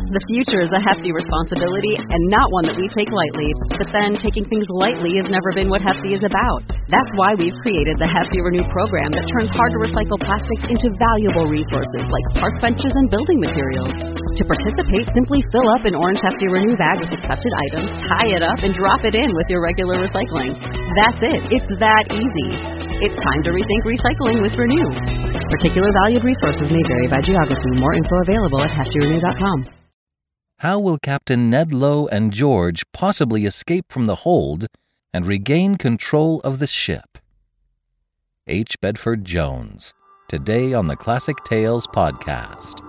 The future is a hefty responsibility and not one that we take lightly. But then, taking things lightly has never been what Hefty is about. That's why we've created the Hefty Renew program that turns hard-to-recycle plastics into valuable resources like park benches and building materials. To participate, simply fill up an orange Hefty Renew bag with accepted items, tie it up, and drop it in with your regular recycling. That's it. It's that easy. It's time to rethink recycling with Renew. Particular valued resources may vary by geography. More info available at heftyrenew.com. How will Captain Ned Lowe and George possibly escape from the hold and regain control of the ship? H. Bedford Jones, today on the Classic Tales podcast.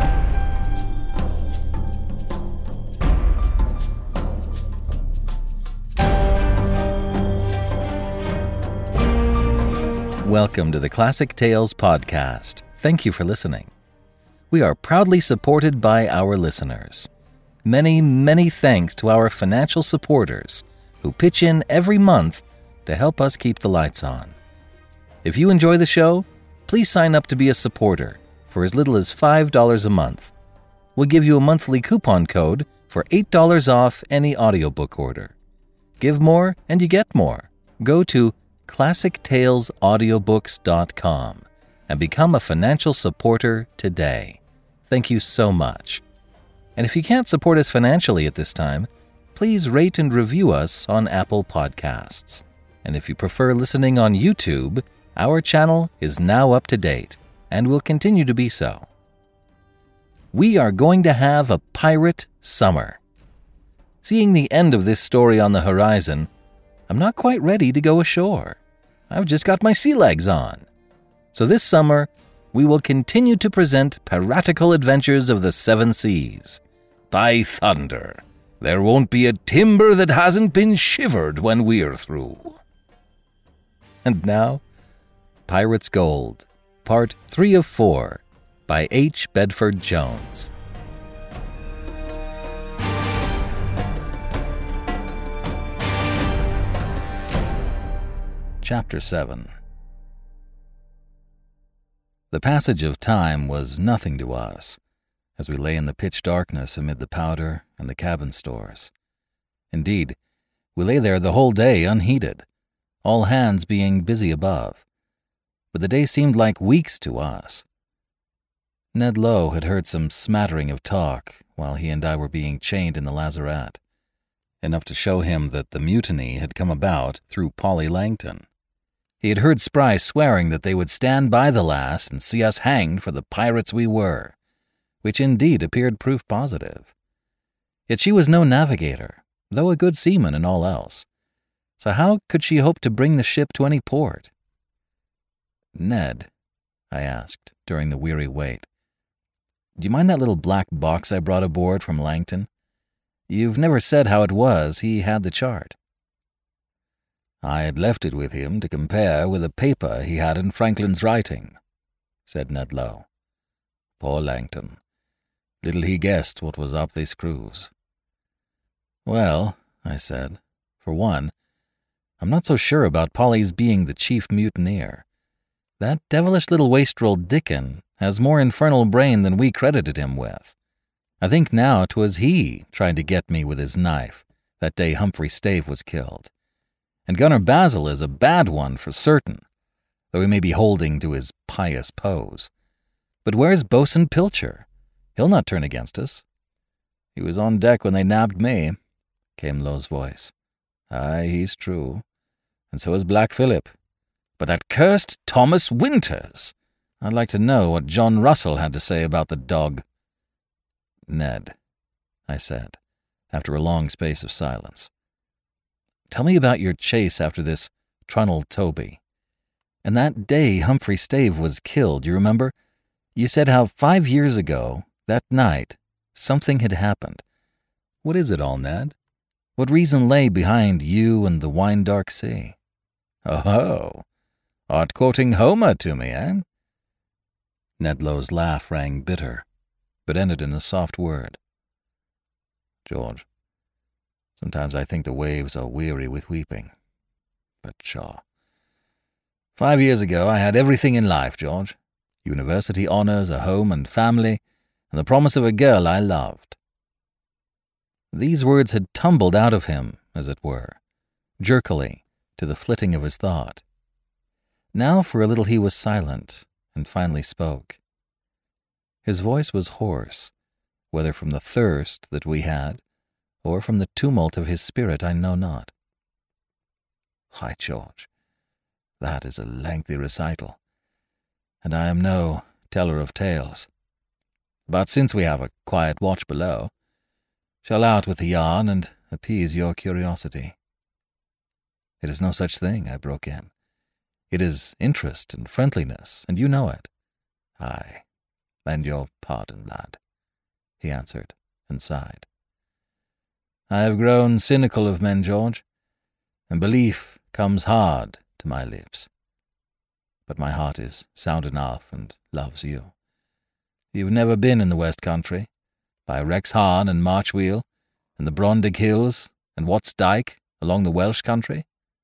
Welcome to the Classic Tales podcast. Thank you for listening. We are proudly supported by our listeners. Many, many thanks to our financial supporters who pitch in every month to help us keep the lights on. If you enjoy the show, please sign up to be a supporter for as little as $5 a month. We'll give you a monthly coupon code for $8 off any audiobook order. Give more and you get more. Go to ClassicTalesAudiobooks.com and become a financial supporter today. Thank you so much. And if you can't support us financially at this time, please rate and review us on Apple Podcasts. And if you prefer listening on YouTube, our channel is now up to date and will continue to be so. We are going to have a pirate summer. Seeing the end of this story on the horizon, I'm not quite ready to go ashore. I've just got my sea legs on. So this summer, we will continue to present piratical adventures of the seven seas. By thunder, there won't be a timber that hasn't been shivered when we're through. And now, Pirates Gold, Part 3 of 4, by H. Bedford Jones. Chapter 7. The passage of time was nothing to us, as we lay in the pitch darkness amid the powder and the cabin stores. Indeed, we lay there the whole day unheeded, all hands being busy above. But the day seemed like weeks to us. Ned Lowe had heard some smattering of talk while he and I were being chained in the lazarette, enough to show him that the mutiny had come about through Polly Langton. He had heard Spry swearing that they would stand by the lass and see us hanged for the pirates we were, which indeed appeared proof positive. Yet she was no navigator, though a good seaman and all else. So how could she hope to bring the ship to any port? "Ned," I asked during the weary wait, "do you mind that little black box I brought aboard from Langton? You've never said how it was he had the chart." "I had left it with him to compare with a paper he had in Franklin's writing," said Ned Lowe. "Poor Langton. Little he guessed what was up this cruise." "Well," I said, "for one, I'm not so sure about Polly's being the chief mutineer. That devilish little wastrel Dickon has more infernal brain than we credited him with. I think now 'twas he tried to get me with his knife that day Humphrey Stave was killed. And Gunner Basil is a bad one for certain, though he may be holding to his pious pose. But where's Boatswain Pilcher? He'll not turn against us." "He was on deck when they nabbed me," came Lowe's voice. "Aye, he's true. And so is Black Philip. But that cursed Thomas Winters! I'd like to know what John Russell had to say about the dog." "Ned," I said, after a long space of silence, "tell me about your chase after this Trunnell Toby. And that day Humphrey Stave was killed, you remember? You said how 5 years ago, that night, something had happened. What is it all, Ned? What reason lay behind you and the wine-dark sea?" "Oh, art quoting Homer to me, eh?" Ned Lowe's laugh rang bitter, but ended in a soft word. "George, sometimes I think the waves are weary with weeping. But pshaw. 5 years ago I had everything in life, George. University honors, a home and family, and the promise of a girl I loved. These words had tumbled out of him, as it were, jerkily, to the flitting of his thought. Now for a little he was silent, and finally spoke. His voice was hoarse, whether from the thirst that we had, or from the tumult of his spirit, I know not. Why, George, that is a lengthy recital, and I am no teller of tales. But since we have a quiet watch below, shall out with the yarn and appease your curiosity. It is no such thing, I broke in. It is interest and friendliness, and you know it. Aye, and your pardon, lad, he answered, and sighed. I have grown cynical of men, George, and belief comes hard to my lips. But my heart is sound enough and loves you. You've never been in the West Country, by Rexharn and Marchwheel, and the Brondig Hills, and Watts Dyke, along the Welsh country?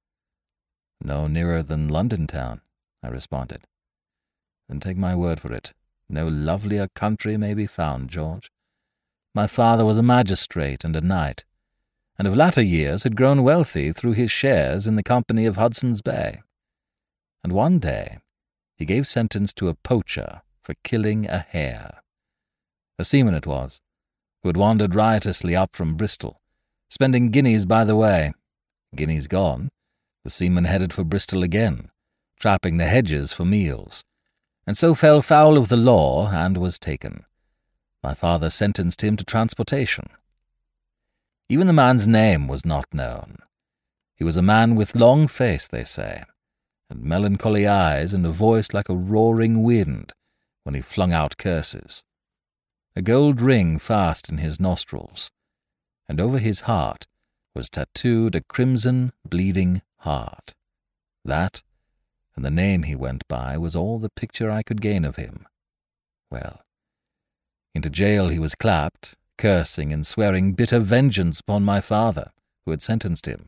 No nearer than London town, I responded. Then take my word for it, no lovelier country may be found, George. My father was a magistrate and a knight, and of latter years had grown wealthy through his shares in the Company of Hudson's Bay. And one day he gave sentence to a poacher for killing a hare. A seaman it was, who had wandered riotously up from Bristol, spending guineas by the way. Guineas gone, the seaman headed for Bristol again, trapping the hedges for meals, and so fell foul of the law and was taken. My father sentenced him to transportation. Even the man's name was not known. He was a man with long face, they say, and melancholy eyes and a voice like a roaring wind when he flung out curses. A gold ring fast in his nostrils, and over his heart was tattooed a crimson, bleeding heart. That, and the name he went by, was all the picture I could gain of him. Well, into jail he was clapped, cursing and swearing bitter vengeance upon my father, who had sentenced him.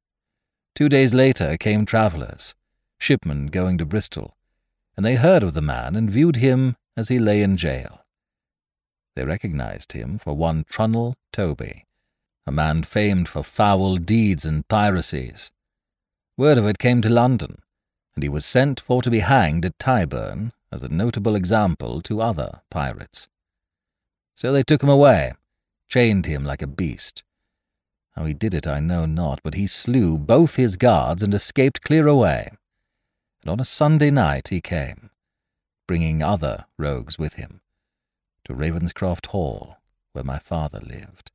2 days later came travellers, shipmen going to Bristol, and they heard of the man and viewed him as he lay in jail. They recognized him for one Trunnell Toby, a man famed for foul deeds and piracies. Word of it came to London, and he was sent for to be hanged at Tyburn as a notable example to other pirates. So they took him away, chained him like a beast. How he did it I know not, but he slew both his guards and escaped clear away. And on a Sunday night he came, bringing other rogues with him, to Ravenscroft Hall, where my father lived.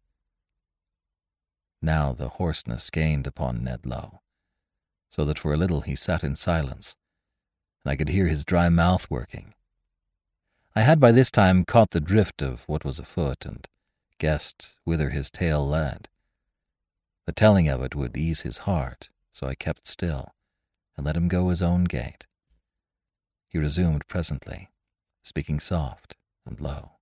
Now the hoarseness gained upon Ned Low, so that for a little he sat in silence, and I could hear his dry mouth working. I had by this time caught the drift of what was afoot, and guessed whither his tale led. The telling of it would ease his heart, so I kept still, and let him go his own gait. He resumed presently, speaking soft and low.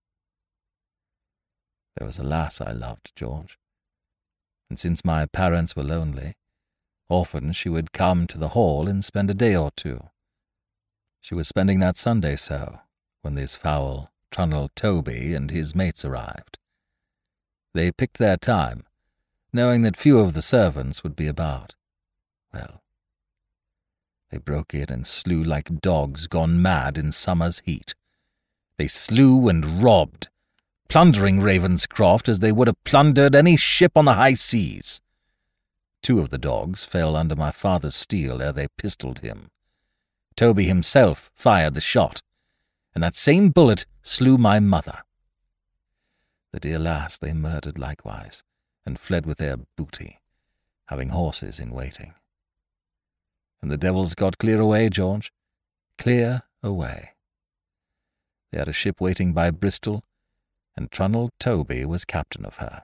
There was a lass I loved, George, and since my parents were lonely, often she would come to the hall and spend a day or two. She was spending that Sunday so, when this foul Trunnell Toby and his mates arrived. They picked their time, knowing that few of the servants would be about. Well, they broke in and slew like dogs gone mad in summer's heat. They slew and robbed, plundering Ravenscroft as they would have plundered any ship on the high seas. 2 of the dogs fell under my father's steel ere they pistolled him. Toby himself fired the shot, and that same bullet slew my mother. The dear lass they murdered likewise, and fled with their booty, having horses in waiting. And the devils got clear away, George, clear away. They had a ship waiting by Bristol, and Trunnell Toby was captain of her.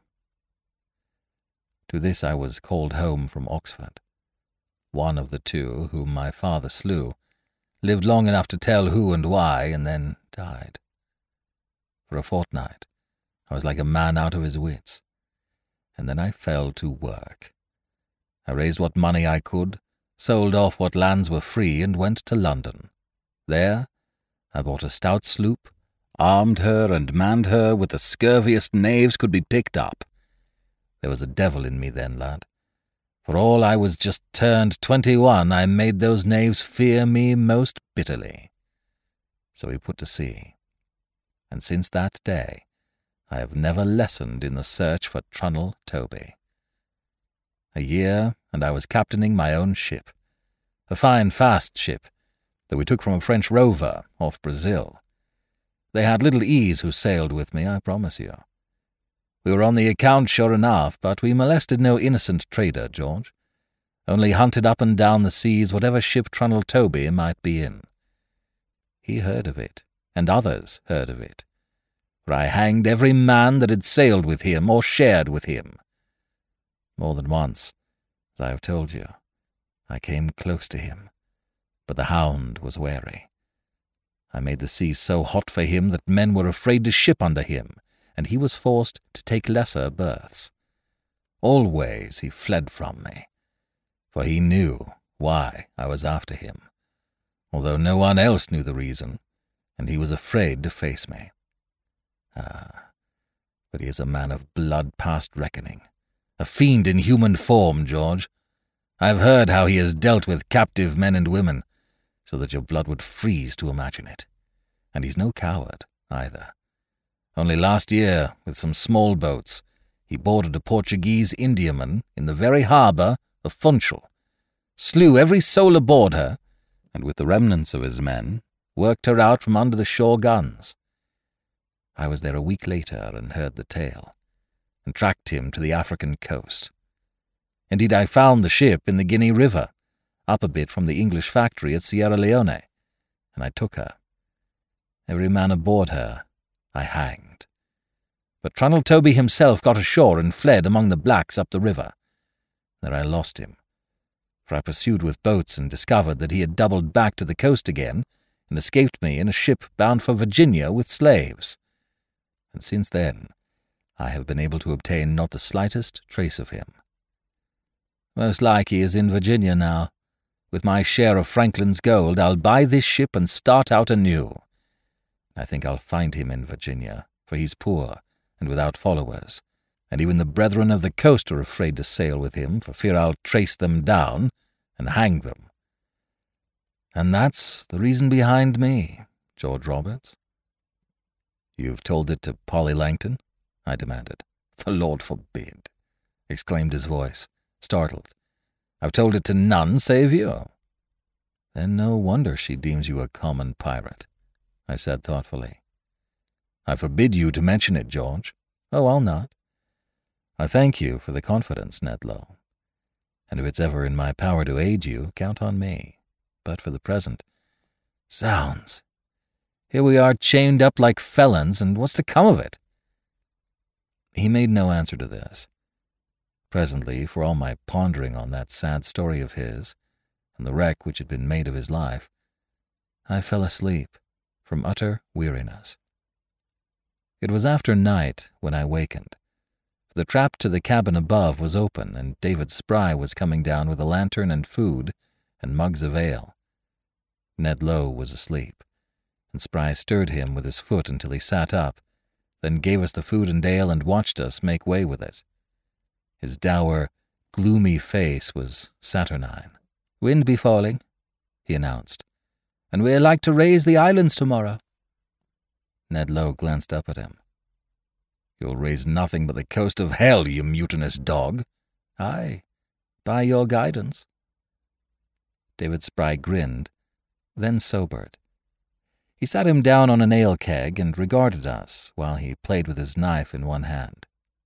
To this I was called home from Oxford. One of the 2, whom my father slew, lived long enough to tell who and why, and then died. For a fortnight I was like a man out of his wits, and then I fell to work. I raised what money I could, sold off what lands were free, and went to London. There I bought a stout sloop, armed her and manned her with the scurviest knaves could be picked up, There was a devil in me then, lad. For all I was just turned 21, I made those knaves fear me most bitterly. So we put to sea, and since that day I have never lessened in the search for Trunnell Toby. A year, and I was captaining my own ship, a fine fast ship that we took from a French rover off Brazil. They had little ease who sailed with me, I promise you. We were on the account sure enough, but we molested no innocent trader, George. Only hunted up and down the seas whatever ship Trunnell Toby might be in. He heard of it, and others heard of it, for I hanged every man that had sailed with him or shared with him. More than once, as I have told you, I came close to him, but the hound was wary. I made the sea so hot for him that men were afraid to ship under him, and he was forced to take lesser berths. Always he fled from me, for he knew why I was after him, although no one else knew the reason, and he was afraid to face me. But he is a man of blood past reckoning, a fiend in human form, George. I have heard how he has dealt with captive men and women, so that your blood would freeze to imagine it. And he's no coward, either. Only last year, with some small boats, he boarded a Portuguese Indiaman in the very harbour of Funchal, slew every soul aboard her, and with the remnants of his men, worked her out from under the shore guns. I was there a week later and heard the tale, and tracked him to the African coast. Indeed, I found the ship in the Guinea River, up a bit from the English factory at Sierra Leone, and I took her. Every man aboard her I hanged. But Trunnell Toby himself got ashore and fled among the blacks up the river. There I lost him, for I pursued with boats and discovered that he had doubled back to the coast again and escaped me in a ship bound for Virginia with slaves. And since then I have been able to obtain not the slightest trace of him. Most like he is in Virginia now. With my share of Franklin's gold, I'll buy this ship and start out anew. I think I'll find him in Virginia, for he's poor and without followers, and even the brethren of the coast are afraid to sail with him for fear I'll trace them down and hang them. And that's the reason behind me, George Roberts. You've told it to Polly Langton? I demanded. The Lord forbid, exclaimed his voice, startled. I've told it to none save you. Then no wonder she deems you a common pirate, I said thoughtfully. I forbid you to mention it, George. Oh, I'll not. I thank you for the confidence, Ned Low. And if it's ever in my power to aid you, count on me. But for the present, zounds! Here we are chained up like felons, and what's to come of it? He made no answer to this. Presently, for all my pondering on that sad story of his, and the wreck which had been made of his life, I fell asleep from utter weariness. It was after night when I wakened. The trap to the cabin above was open, and David Spry was coming down with a lantern and food and mugs of ale. Ned Low was asleep, and Spry stirred him with his foot until he sat up, then gave us the food and ale and watched us make way with it. His dour, gloomy face was saturnine. "Wind be falling," he announced, "and we're like to raise the islands tomorrow." Ned Low glanced up at him. "You'll raise nothing but the coast of hell, you mutinous dog." "Aye, by your guidance." David Spry grinned, then sobered. He sat him down on an ale keg and regarded us while he played with his knife in one hand.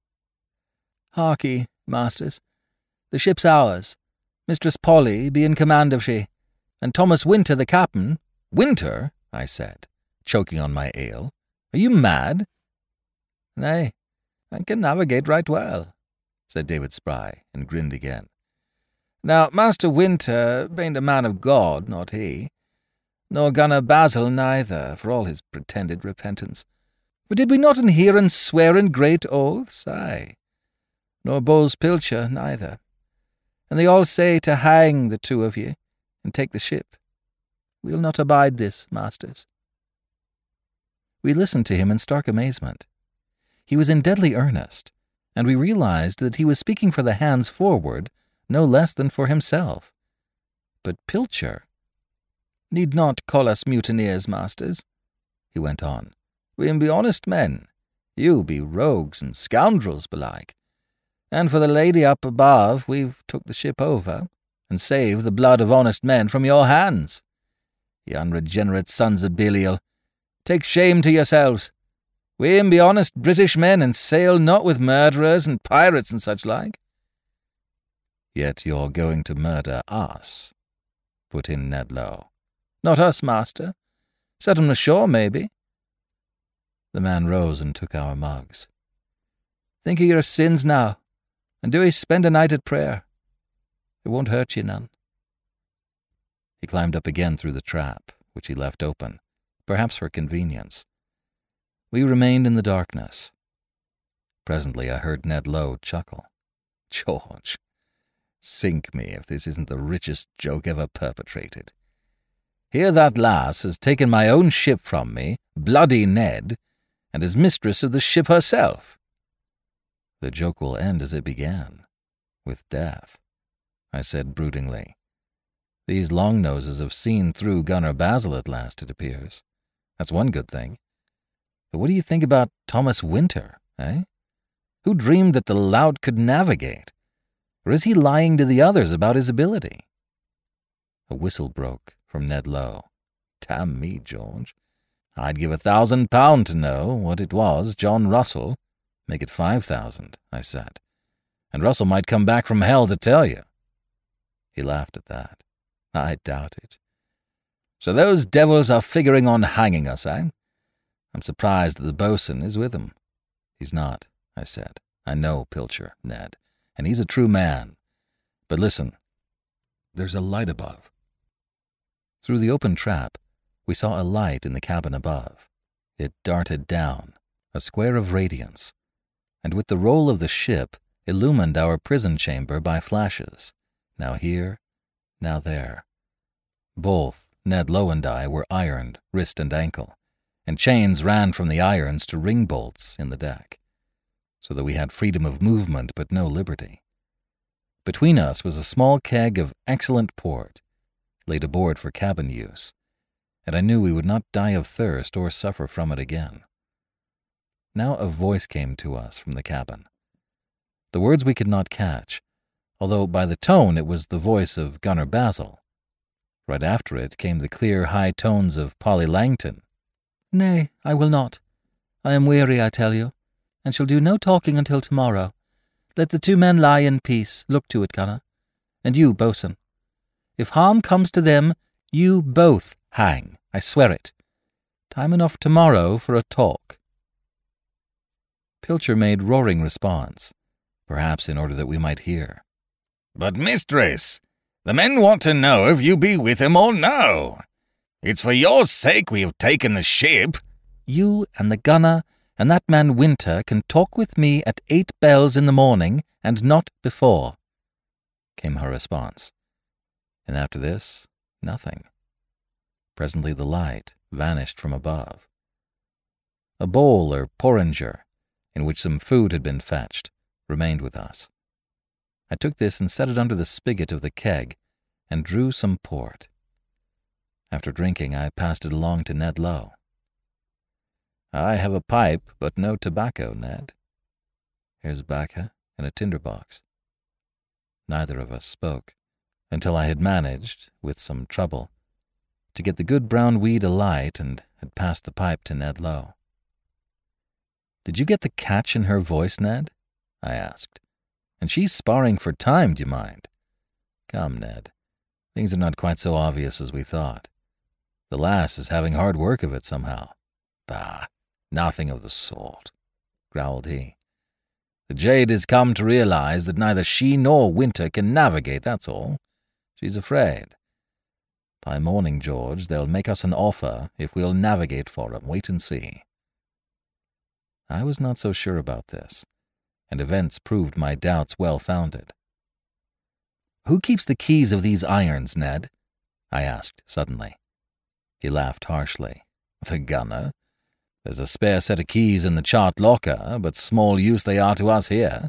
"Harkee, masters, the ship's ours. Mistress Polly be in command of she, and Thomas Winter the captain." "Winter?" I said, choking on my ale. "Are you mad?" "Nay, I can navigate right well," said David Spry, and grinned again. "Now, Master Winter bain't a man of God, not he, nor Gunner Basil neither, for all his pretended repentance. For did we not hear and swear in great oaths? Aye, nor Bowles Pilcher neither. And they all say to hang the two of ye, and take the ship. We'll not abide this, masters." We listened to him in stark amazement. He was in deadly earnest, and we realized that he was speaking for the hands forward no less than for himself. But Pilcher "Need not call us mutineers, masters," he went on. "We be honest men. You be rogues and scoundrels belike. And for the lady up above, we've took the ship over, and saved the blood of honest men from your hands. Ye unregenerate sons of Belial, take shame to yourselves. We be honest British men, and sail not with murderers and pirates and such like." "Yet you're going to murder us," put in Ned Low. "Not us, master. Set 'em ashore, maybe." The man rose and took our mugs. "Think of your sins now, and do ye spend a night at prayer. It won't hurt ye none." He climbed up again through the trap, which he left open, perhaps for convenience. We remained in the darkness. Presently I heard Ned Low chuckle. "George, sink me if this isn't the richest joke ever perpetrated. Here that lass has taken my own ship from me, bloody Ned, and is mistress of the ship herself." "The joke will end as it began, with death," I said broodingly. "These long-noses have seen through Gunner Basil at last, it appears. That's one good thing. But what do you think about Thomas Winter, eh? Who dreamed that the lout could navigate? Or is he lying to the others about his ability?" A whistle broke from Ned Low. "Damn me, George. I'd give £1,000 to know what it was John Russell—" "Make it 5,000, I said. "And Russell might come back from hell to tell you." He laughed at that. "I doubt it. So those devils are figuring on hanging us, eh? I'm surprised that the boatswain is with them." "He's not," I said. "I know Pilcher, Ned, and he's a true man. But listen, there's a light above." Through the open trap, we saw a light in the cabin above. It darted down, a square of radiance, and with the roll of the ship, illumined our prison chamber by flashes, now here, now there. Both Ned Low and I were ironed, wrist and ankle, and chains ran from the irons to ring bolts in the deck, so that we had freedom of movement but no liberty. Between us was a small keg of excellent port, laid aboard for cabin use, and I knew we would not die of thirst or suffer from it again. Now a voice came to us from the cabin. The words we could not catch, although by the tone it was the voice of Gunner Basil. Right after it came the clear, high tones of Polly Langton. "Nay, I will not. I am weary, I tell you, and shall do no talking until tomorrow. Let the 2 men lie in peace. Look to it, Gunner. And you, boatswain. If harm comes to them, you both hang, I swear it. Time enough tomorrow for a talk." Pilcher made roaring response, perhaps in order that we might hear. "But, mistress, the men want to know if you be with him or no. It's for your sake we have taken the ship." "You and the gunner and that man Winter can talk with me at 8 bells in the morning, and not before," came her response. And after this, nothing. Presently the light vanished from above. A bowl or porringer, in which some food had been fetched, remained with us. I took this and set it under the spigot of the keg, and drew some port. After drinking, I passed it along to Ned Low. "I have a pipe, but no tobacco, Ned. Here's bacca and a tinderbox." Neither of us spoke, until I had managed, with some trouble, to get the good brown weed alight and had passed the pipe to Ned Low. "Did you get the catch in her voice, Ned?" I asked. "And she's sparring for time, do you mind? Come, Ned, things are not quite so obvious as we thought. The lass is having hard work of it somehow." "Bah, nothing of the sort," growled he. "The jade has come to realize that neither she nor Winter can navigate, that's all. She's afraid. By morning, George, they'll make us an offer if we'll navigate for 'em. Wait and see." I was not so sure about this, and events proved my doubts well-founded. "Who keeps the keys of these irons, Ned?" I asked suddenly. He laughed harshly. "The gunner. There's a spare set of keys in the chart locker, but small use they are to us here."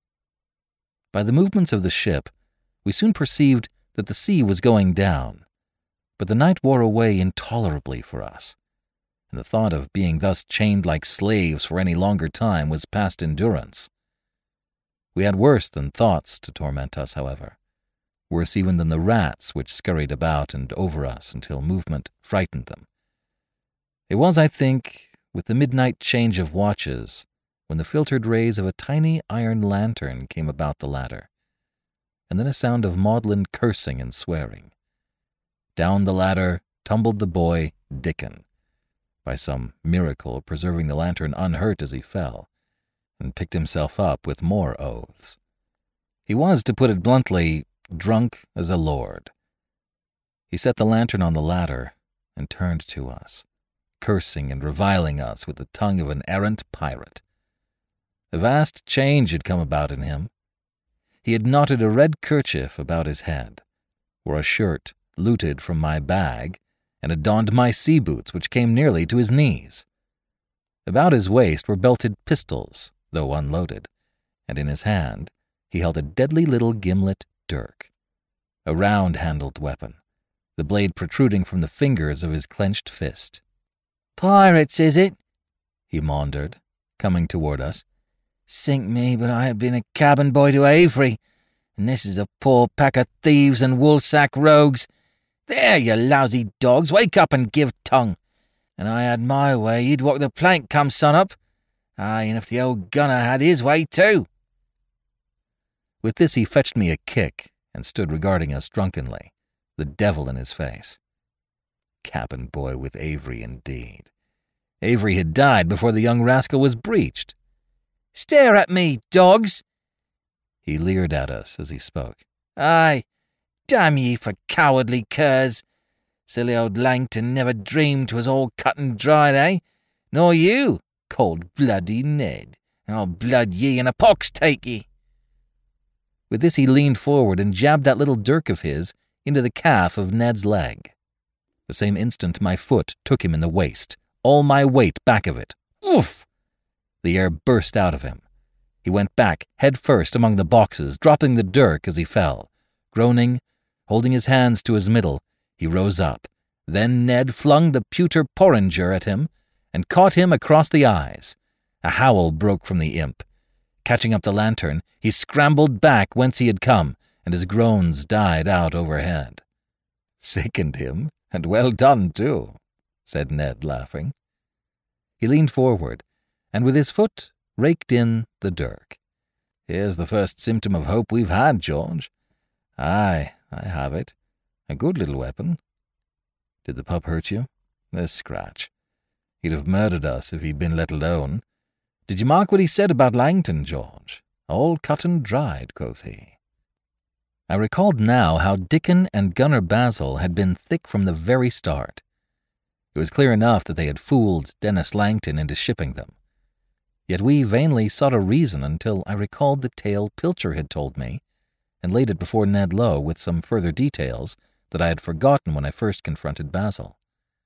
By the movements of the ship, we soon perceived that the sea was going down, but the night wore away intolerably for us, and the thought of being thus chained like slaves for any longer time was past endurance. We had worse than thoughts to torment us, however, worse even than the rats which scurried about and over us until movement frightened them. It was, I think, with the midnight change of watches, when the filtered rays of a tiny iron lantern came about the ladder, and then a sound of maudlin cursing and swearing. Down the ladder tumbled the boy, Dickon, by some miracle preserving the lantern unhurt as he fell, and picked himself up with more oaths. He was, to put it bluntly, drunk as a lord. He set the lantern on the ladder and turned to us, cursing and reviling us with the tongue of an errant pirate. A vast change had come about in him. He had knotted a red kerchief about his head, wore a shirt looted from my bag, and had donned my sea boots, which came nearly to his knees. About his waist were belted pistols, though unloaded, and in his hand he held a deadly little gimlet dirk, a round-handled weapon, the blade protruding from the fingers of his clenched fist. "Pirates, is it?" he maundered, coming toward us. "Sink me, but I have been a cabin boy to Avery, and this is a poor pack of thieves and woolsack rogues. There, you lousy dogs, wake up and give tongue. And I had my way, you'd walk the plank come sun-up. Aye, and if the old gunner had his way too." With this he fetched me a kick and stood regarding us drunkenly, the devil in his face. Cabin boy with Avery, indeed. Avery had died before the young rascal was breeched. "Stare at me, dogs!" He leered at us as he spoke. "Aye, damn ye for cowardly curs. Silly old Langton never dreamed 'twas all cut and dried, eh? Nor you, cold-bloody Ned. I'll blood ye and a pox take ye." With this he leaned forward and jabbed that little dirk of his into the calf of Ned's leg. The same instant my foot took him in the waist, all my weight back of it. Oof! The air burst out of him. He went back, head first, among the boxes, dropping the dirk as he fell. Groaning, holding his hands to his middle, he rose up. Then Ned flung the pewter porringer at him and caught him across the eyes. A howl broke from the imp. Catching up the lantern, he scrambled back whence he had come, and his groans died out overhead. "Sickened him, and well done, too," said Ned, laughing. He leaned forward, and with his foot raked in the dirk. "Here's the first symptom of hope we've had, George. Aye, I have it. A good little weapon. Did the pup hurt you? A scratch. He'd have murdered us if he'd been let alone. Did you mark what he said about Langton, George? All cut and dried, quoth he." I recalled now how Dickon and Gunner Basil had been thick from the very start. It was clear enough that they had fooled Dennis Langton into shipping them. Yet we vainly sought a reason until I recalled the tale Pilcher had told me, and laid it before Ned Lowe with some further details that I had forgotten when I first confronted Basil.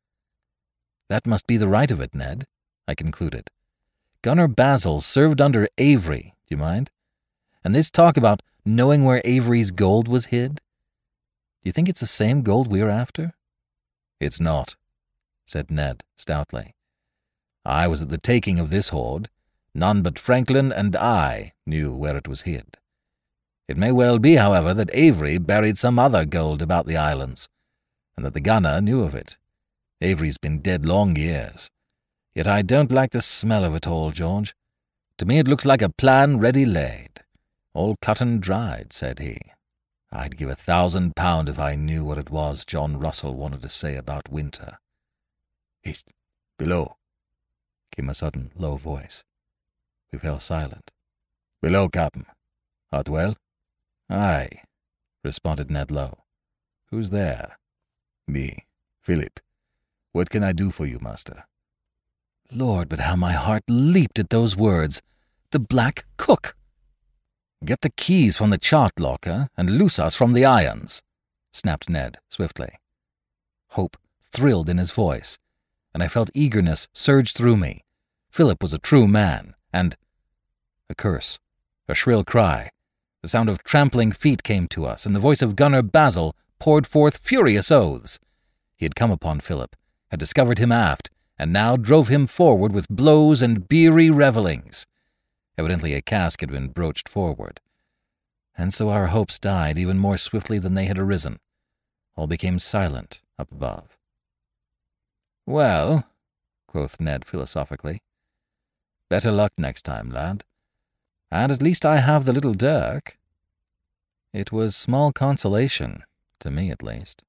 "That must be the right of it, Ned," I concluded. "Gunner Basil served under Avery, do you mind? And this talk about knowing where Avery's gold was hid? Do you think it's the same gold we're after?" "It's not," said Ned stoutly. "I was at the taking of this hoard. None but Franklin and I knew where it was hid. It may well be, however, that Avery buried some other gold about the islands, and that the gunner knew of it. Avery's been dead long years. Yet I don't like the smell of it all, George. To me it looks like a plan ready laid. All cut and dried, said he. I'd give £1,000 if I knew what it was John Russell wanted to say about winter." "Hist! Below!" came a sudden low voice. We fell silent. "Below, Captain. Art well?" "Aye," responded Ned Lowe. "Who's there?" "Me, Philip. What can I do for you, master?" Lord, but how my heart leaped at those words. The black cook! "Get the keys from the chart locker and loose us from the irons," snapped Ned swiftly. Hope thrilled in his voice, and I felt eagerness surge through me. Philip was a true man, and a curse, a shrill cry. The sound of trampling feet came to us, and the voice of Gunner Basil poured forth furious oaths. He had come upon Philip, had discovered him aft, and now drove him forward with blows and beery revellings. Evidently a cask had been broached forward. And so our hopes died even more swiftly than they had arisen. All became silent up above. "Well," quoth Ned philosophically, "better luck next time, lad. And at least I have the little dirk." It was small consolation, to me at least.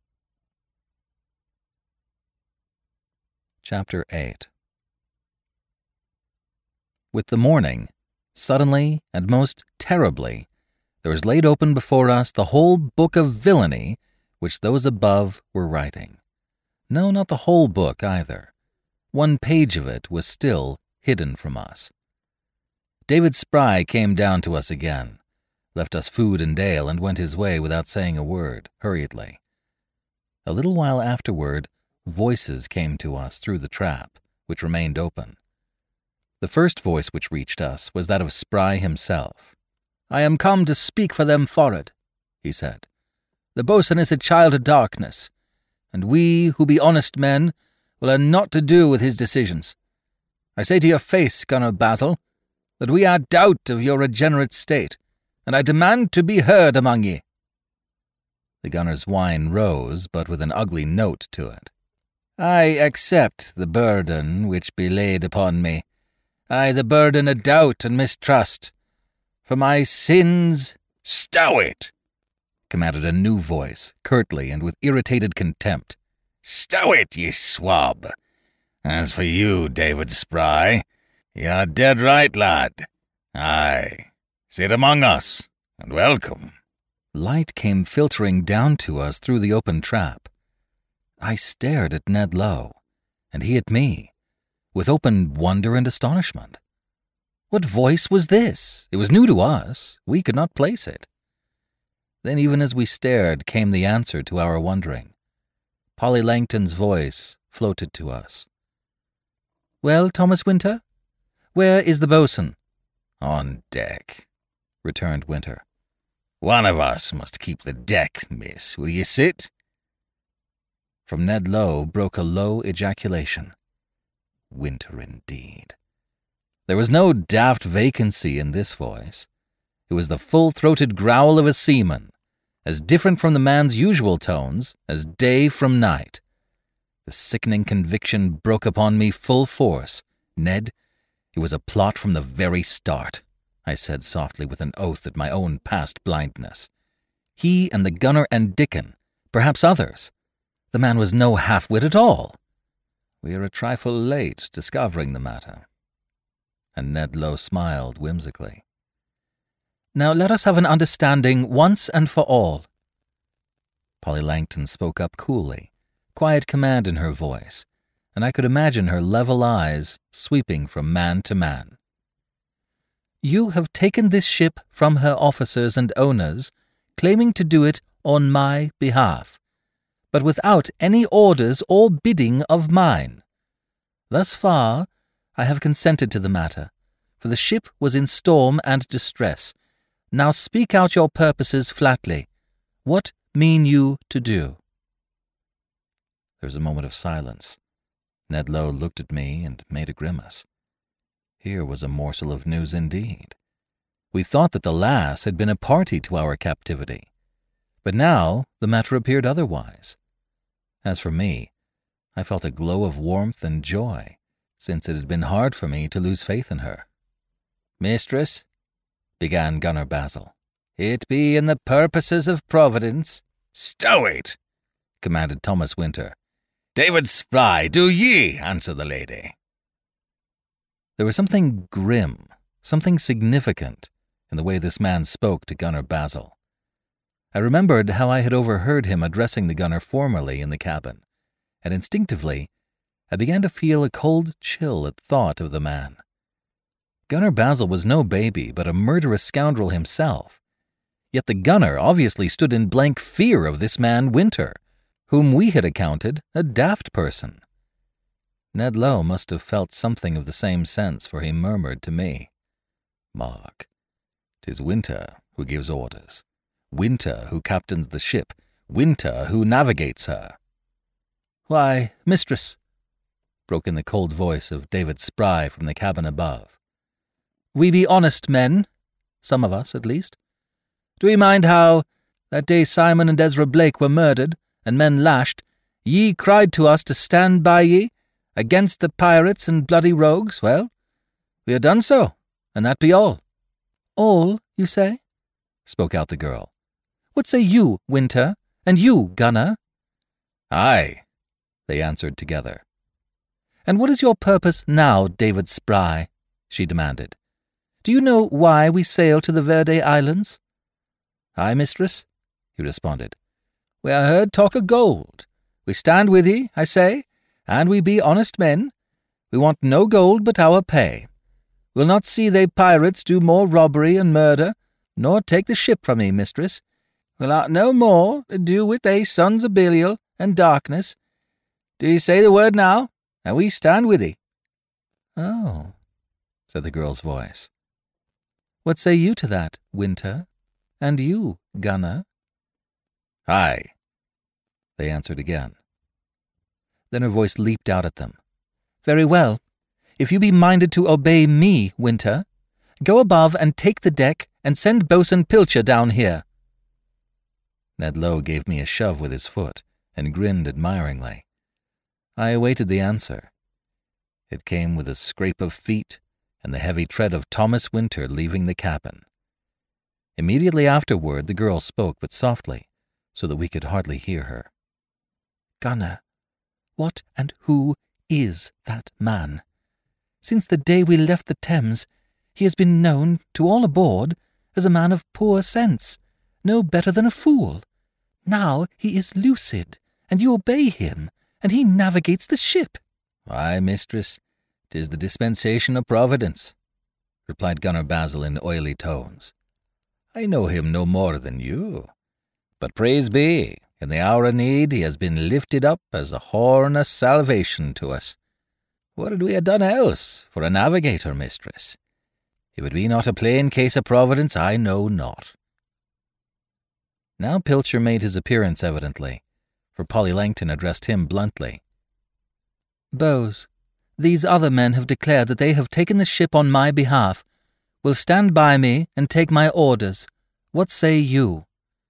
Chapter 8. With the morning, suddenly and most terribly, there was laid open before us the whole book of villainy which those above were writing. No, not the whole book either. 1 page of it was still hidden from us. David Spry came down to us again, left us food and ale, and went his way without saying a word, hurriedly. A little while afterward, voices came to us through the trap, which remained open. The first voice which reached us was that of Spry himself. "I am come to speak for them for'ard," he said. "The boatswain is a child of darkness, and we, who be honest men, will have naught to do with his decisions. I say to your face, Gunner Basil, that we are doubt of your regenerate state, and I demand to be heard among ye." The gunner's whine rose, but with an ugly note to it. "I accept the burden which be laid upon me, aye, the burden of doubt and mistrust. For my sins—" "Stow it!" commanded a new voice, curtly and with irritated contempt. "Stow it, ye swab! As for you, David Spry, you're dead right, lad. Aye, sit among us, and welcome." Light came filtering down to us through the open trap. I stared at Ned Lowe, and he at me, with open wonder and astonishment. What voice was this? It was new to us. We could not place it. Then, even as we stared, came the answer to our wondering. Polly Langton's voice floated to us. "Well, Thomas Winter, where is the boatswain?" "On deck," returned Winter. "One of us must keep the deck, miss. Will ye sit?" From Ned Lowe broke a low ejaculation. Winter indeed. There was no daft vacancy in this voice. It was the full-throated growl of a seaman, as different from the man's usual tones as day from night. The sickening conviction broke upon me full force. "Ned, it was a plot from the very start," I said softly with an oath at my own past blindness. "He and the gunner and Dickon, perhaps others. The man was no half-wit at all. We are a trifle late discovering the matter." And Ned Lowe smiled whimsically. "Now let us have an understanding once and for all." Polly Langton spoke up coolly, quiet command in her voice, and I could imagine her level eyes sweeping from man to man. "You have taken this ship from her officers and owners, claiming to do it on my behalf, but without any orders or bidding of mine. Thus far, I have consented to the matter, for the ship was in storm and distress. Now speak out your purposes flatly. What mean you to do?" There was a moment of silence. Ned Lowe looked at me and made a grimace. Here was a morsel of news indeed. We thought that the lass had been a party to our captivity, but now the matter appeared otherwise. As for me, I felt a glow of warmth and joy, since it had been hard for me to lose faith in her. "Mistress," began Gunner Basil, "it be in the purposes of Providence—" "Stow it!" commanded Thomas Winter. "David Spry, do ye answer the lady?" There was something grim, something significant, in the way this man spoke to Gunner Basil. I remembered how I had overheard him addressing the gunner formerly in the cabin, and instinctively I began to feel a cold chill at thought of the man. Gunner Basil was no baby, but a murderous scoundrel himself. Yet the gunner obviously stood in blank fear of this man Winter, whom we had accounted a daft person. Ned Low must have felt something of the same sense, for he murmured to me, "Mark, 'tis Winter who gives orders, Winter who captains the ship, Winter who navigates her." "Why, mistress," broke in the cold voice of David Spry from the cabin above. "we be honest men, some of us at least. Do ye mind how, that day Simon and Ezra Blake were murdered, and men lashed, ye cried to us to stand by ye, against the pirates and bloody rogues? Well, we ha' done so, and that be all." "All, you say?" spoke out the girl. "What say you, Winter, and you, Gunner?" "Aye," they answered together. "And what is your purpose now, David Spry?" she demanded. "Do you know why we sail to the Verde Islands?" "Aye, mistress," he responded. "We ha' heard talk of gold. We stand with ye, I say, and we be honest men. We want no gold but our pay. We'll not see they pirates do more robbery and murder, nor take the ship from ye, mistress. We'll ha' no more to do with they sons of Belial and darkness. Do ye say the word now, and we stand with ye." "Oh," said the girl's voice. "What say you to that, Winter? And you, Gunner?" "Aye," they answered again. Then her voice leaped out at them. "Very well. If you be minded to obey me, Winter, go above and take the deck and send Boatswain Pilcher down here." Ned Low gave me a shove with his foot and grinned admiringly. I awaited the answer. It came with a scrape of feet and the heavy tread of Thomas Winter leaving the cabin. Immediately afterward the girl spoke, but softly, so that we could hardly hear her. "Gunner, what and who is that man? Since the day we left the Thames, he has been known to all aboard as a man of poor sense, no better than a fool. Now he is lucid, and you obey him, and he navigates the ship." "Why, mistress, 'tis the dispensation of Providence," replied Gunner Basil in oily tones. "I know him no more than you. But praise be, in the hour of need he has been lifted up as a horn of salvation to us. What had we done else for a navigator, mistress? If it be not a plain case of Providence, I know not." Now Pilcher made his appearance evidently, for Polly Langton addressed him bluntly. "Bose, these other men have declared that they have taken the ship on my behalf, will stand by me and take my orders. What say you?"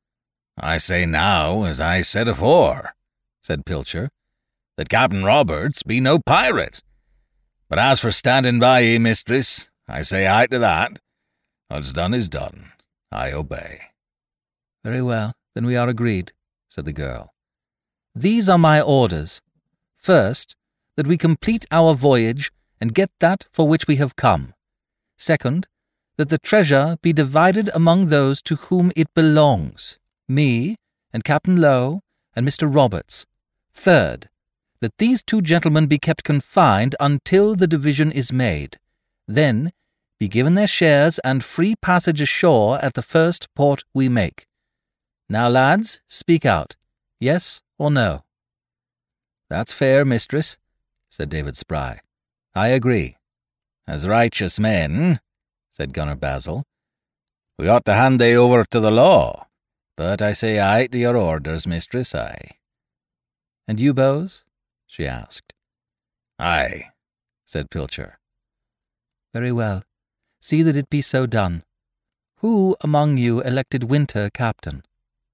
"I say now, as I said afore," said Pilcher, "that Captain Roberts be no pirate. But as for standing by ye, mistress, I say aye to that. What's done is done. I obey." "Very well, then we are agreed," said the girl. "These are my orders. First, that we complete our voyage and get that for which we have come. Second, that the treasure be divided among those to whom it belongs, me and Captain Low and Mr. Roberts. Third, that these two gentlemen be kept confined until the division is made. Then be given their shares and free passage ashore at the first port we make. Now, lads, speak out. Yes or no?" "That's fair, mistress," said David Spry. "I agree." "As righteous men," said Gunner Basil, "we ought to hand they over to the law. But I say aye to your orders, mistress, aye." "And you, Bose?" she asked. "Aye," said Pilcher. "Very well. See that it be so done. Who among you elected Winter captain?"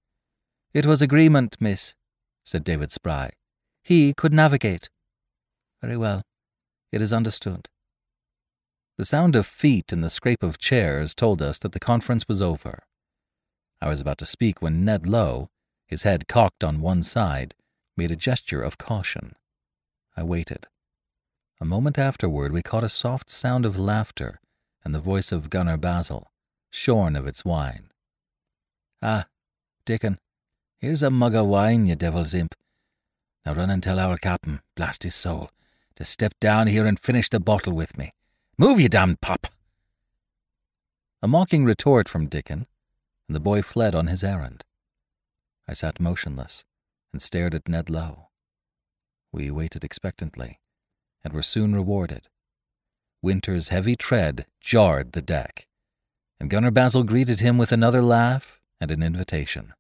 "It was agreement, miss," said David Spry. "He could navigate." "Very well. It is understood." The sound of feet and the scrape of chairs told us that the conference was over. I was about to speak when Ned Low, his head cocked on one side, made a gesture of caution. I waited. A moment afterward we caught a soft sound of laughter and the voice of Gunner Basil, shorn of its wine. "Ah, Dickon, here's a mug of wine, you devil's imp. Now run and tell our captain, blast his soul, to step down here and finish the bottle with me. Move, you damned pup!" A mocking retort from Dickon, and the boy fled on his errand. I sat motionless and stared at Ned Low. We waited expectantly, and were soon rewarded. Winter's heavy tread jarred the deck, and Gunner Basil greeted him with another laugh and an invitation.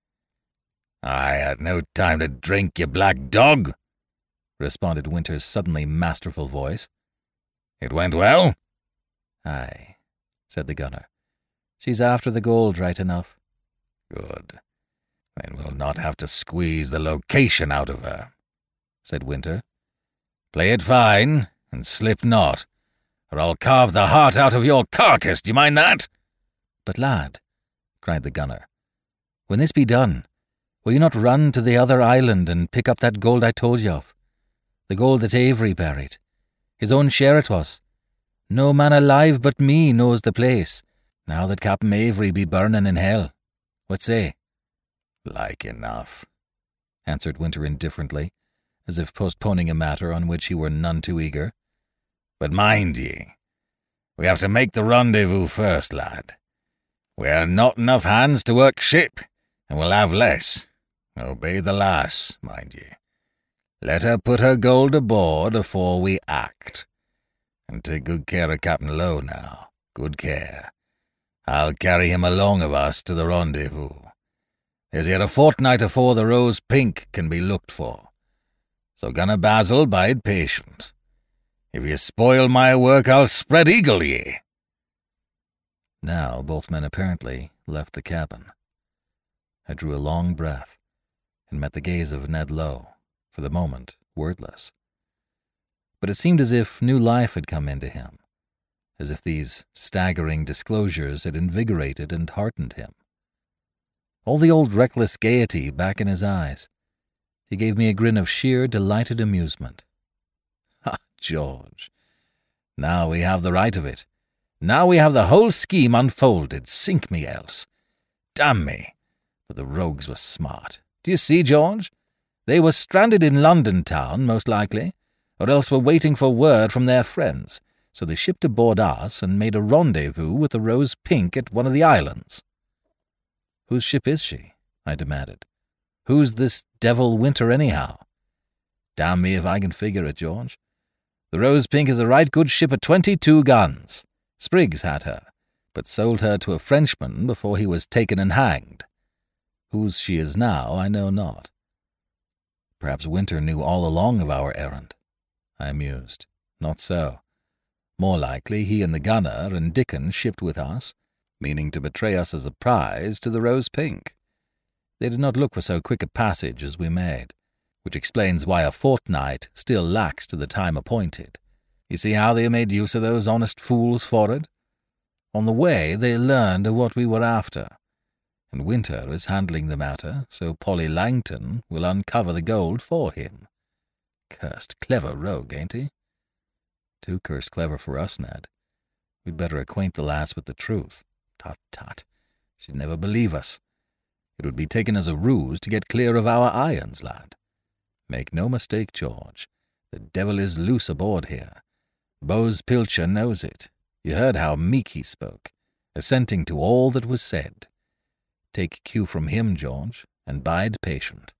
"I had no time to drink, you black dog," responded Winter's suddenly masterful voice. "It went well?" "Aye," said the gunner. "She's after the gold right enough." "Good. Then we'll not have to squeeze the location out of her," said Winter. "Play it fine, and slip not, or I'll carve the heart out of your carcass, do you mind that?" "But, lad," cried the gunner, "when this be done, will you not run to the other island and pick up that gold I told you of? The gold that Avery buried. His own share it was. No man alive but me knows the place, now that Captain Avery be burning in hell. What say?" "Like enough," answered Winter indifferently, as if postponing a matter on which he were none too eager. "But mind ye, we have to make the rendezvous first, lad. We are not enough hands to work ship, and we'll have less. Obey the lass, mind ye. Let her put her gold aboard afore we act. And take good care of Captain Lowe now, good care. I'll carry him along of us to the rendezvous. There's yet a fortnight afore the Rose Pink can be looked for. So Gunner Basil, bide patient. If ye spoil my work, I'll spread eagle ye." Now both men apparently left the cabin. I drew a long breath and met the gaze of Ned Lowe, for the moment wordless. But it seemed as if new life had come into him, as if these staggering disclosures had invigorated and heartened him. All the old reckless gaiety back in his eyes, he gave me a grin of sheer delighted amusement. "Ha, George, now we have the right of it. Now we have the whole scheme unfolded, sink me else. Damn me, but the rogues were smart. Do you see, George? They were stranded in London town, most likely, or else were waiting for word from their friends, so they shipped aboard us and made a rendezvous with the Rose Pink at one of the islands." "Whose ship is she?" I demanded. "Who's this devil Winter, anyhow?" "Damn me if I can figure it, George. The Rose Pink is a right good ship of 22 guns. Spriggs had her, but sold her to a Frenchman before he was taken and hanged. Whose she is now, I know not." "Perhaps Winter knew all along of our errand," I mused. "Not so. More likely he and the gunner and Dickon shipped with us, meaning to betray us as a prize to the Rose Pink. They did not look for so quick a passage as we made, which explains why a fortnight still lacks to the time appointed. You see how they made use of those honest fools for'ard? On the way they learned of what we were after, and Winter is handling the matter, so Polly Langton will uncover the gold for him. Cursed clever rogue, ain't he? Too cursed clever for us, Ned. We'd better acquaint the lass with the truth. Tut, tut. She'd never believe us. It would be taken as a ruse to get clear of our irons, lad. Make no mistake, George. The devil is loose aboard here. Bose Pilcher knows it. You heard how meek he spoke, assenting to all that was said. Take cue from him, George, and bide patient."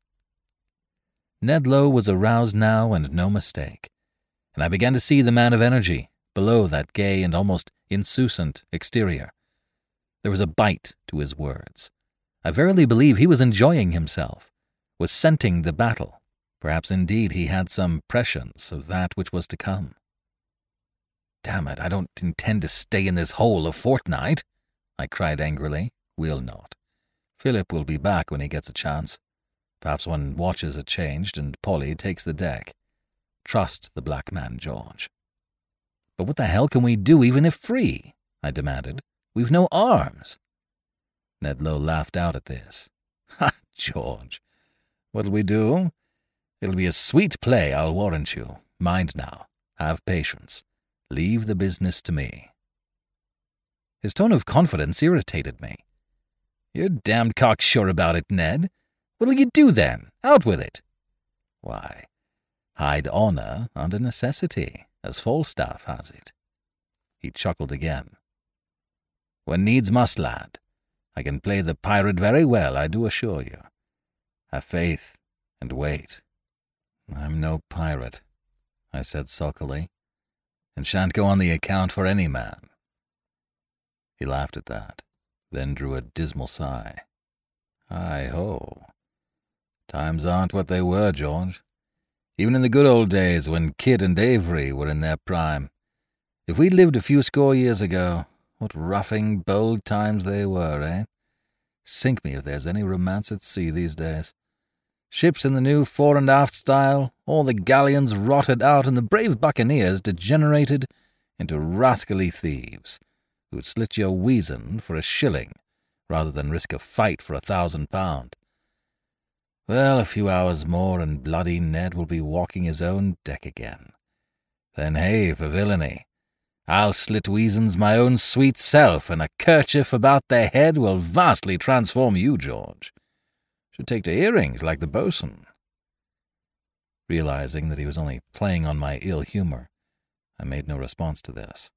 Ned Lowe was aroused now, and no mistake, and I began to see the man of energy below that gay and almost insouciant exterior. There was a bite to his words. I verily believe he was enjoying himself, was scenting the battle. Perhaps indeed he had some prescience of that which was to come. "Damn it, I don't intend to stay in this hole a fortnight," I cried angrily. "We'll not. Philip will be back when he gets a chance. Perhaps when watches are changed and Polly takes the deck. Trust the black man, George." "But what the hell can we do even if free?" I demanded. "We've no arms." Ned Lowe laughed out at this. "Ha, George, what'll we do? It'll be a sweet play, I'll warrant you. Mind now, have patience. Leave the business to me." His tone of confidence irritated me. "You're damned cocksure about it, Ned. What'll you do then? Out with it." "Why, hide honor under necessity, as Falstaff has it." He chuckled again. "When needs must, lad. I can play the pirate very well, I do assure you. Have faith and wait." "I'm no pirate," I said sulkily, and shan't go on the account for any man. He laughed at that, then drew a dismal sigh. Hi-ho. Times aren't what they were, George. Even in the good old days when Kit and Avery were in their prime. If we'd lived a few score years ago, what roughing, bold times they were, eh? Sink me if there's any romance at sea these days. Ships in the new fore and aft style, all the galleons rotted out, and the brave buccaneers degenerated into rascally thieves who'd slit your weason for a shilling rather than risk a fight for £1,000. Well, a few hours more and bloody Ned will be walking his own deck again. Then hey for villainy. I'll slit weasons my own sweet self, and a kerchief about their head will vastly transform you, George. Should take to earrings like the boatswain. Realizing that he was only playing on my ill humor, I made no response to this.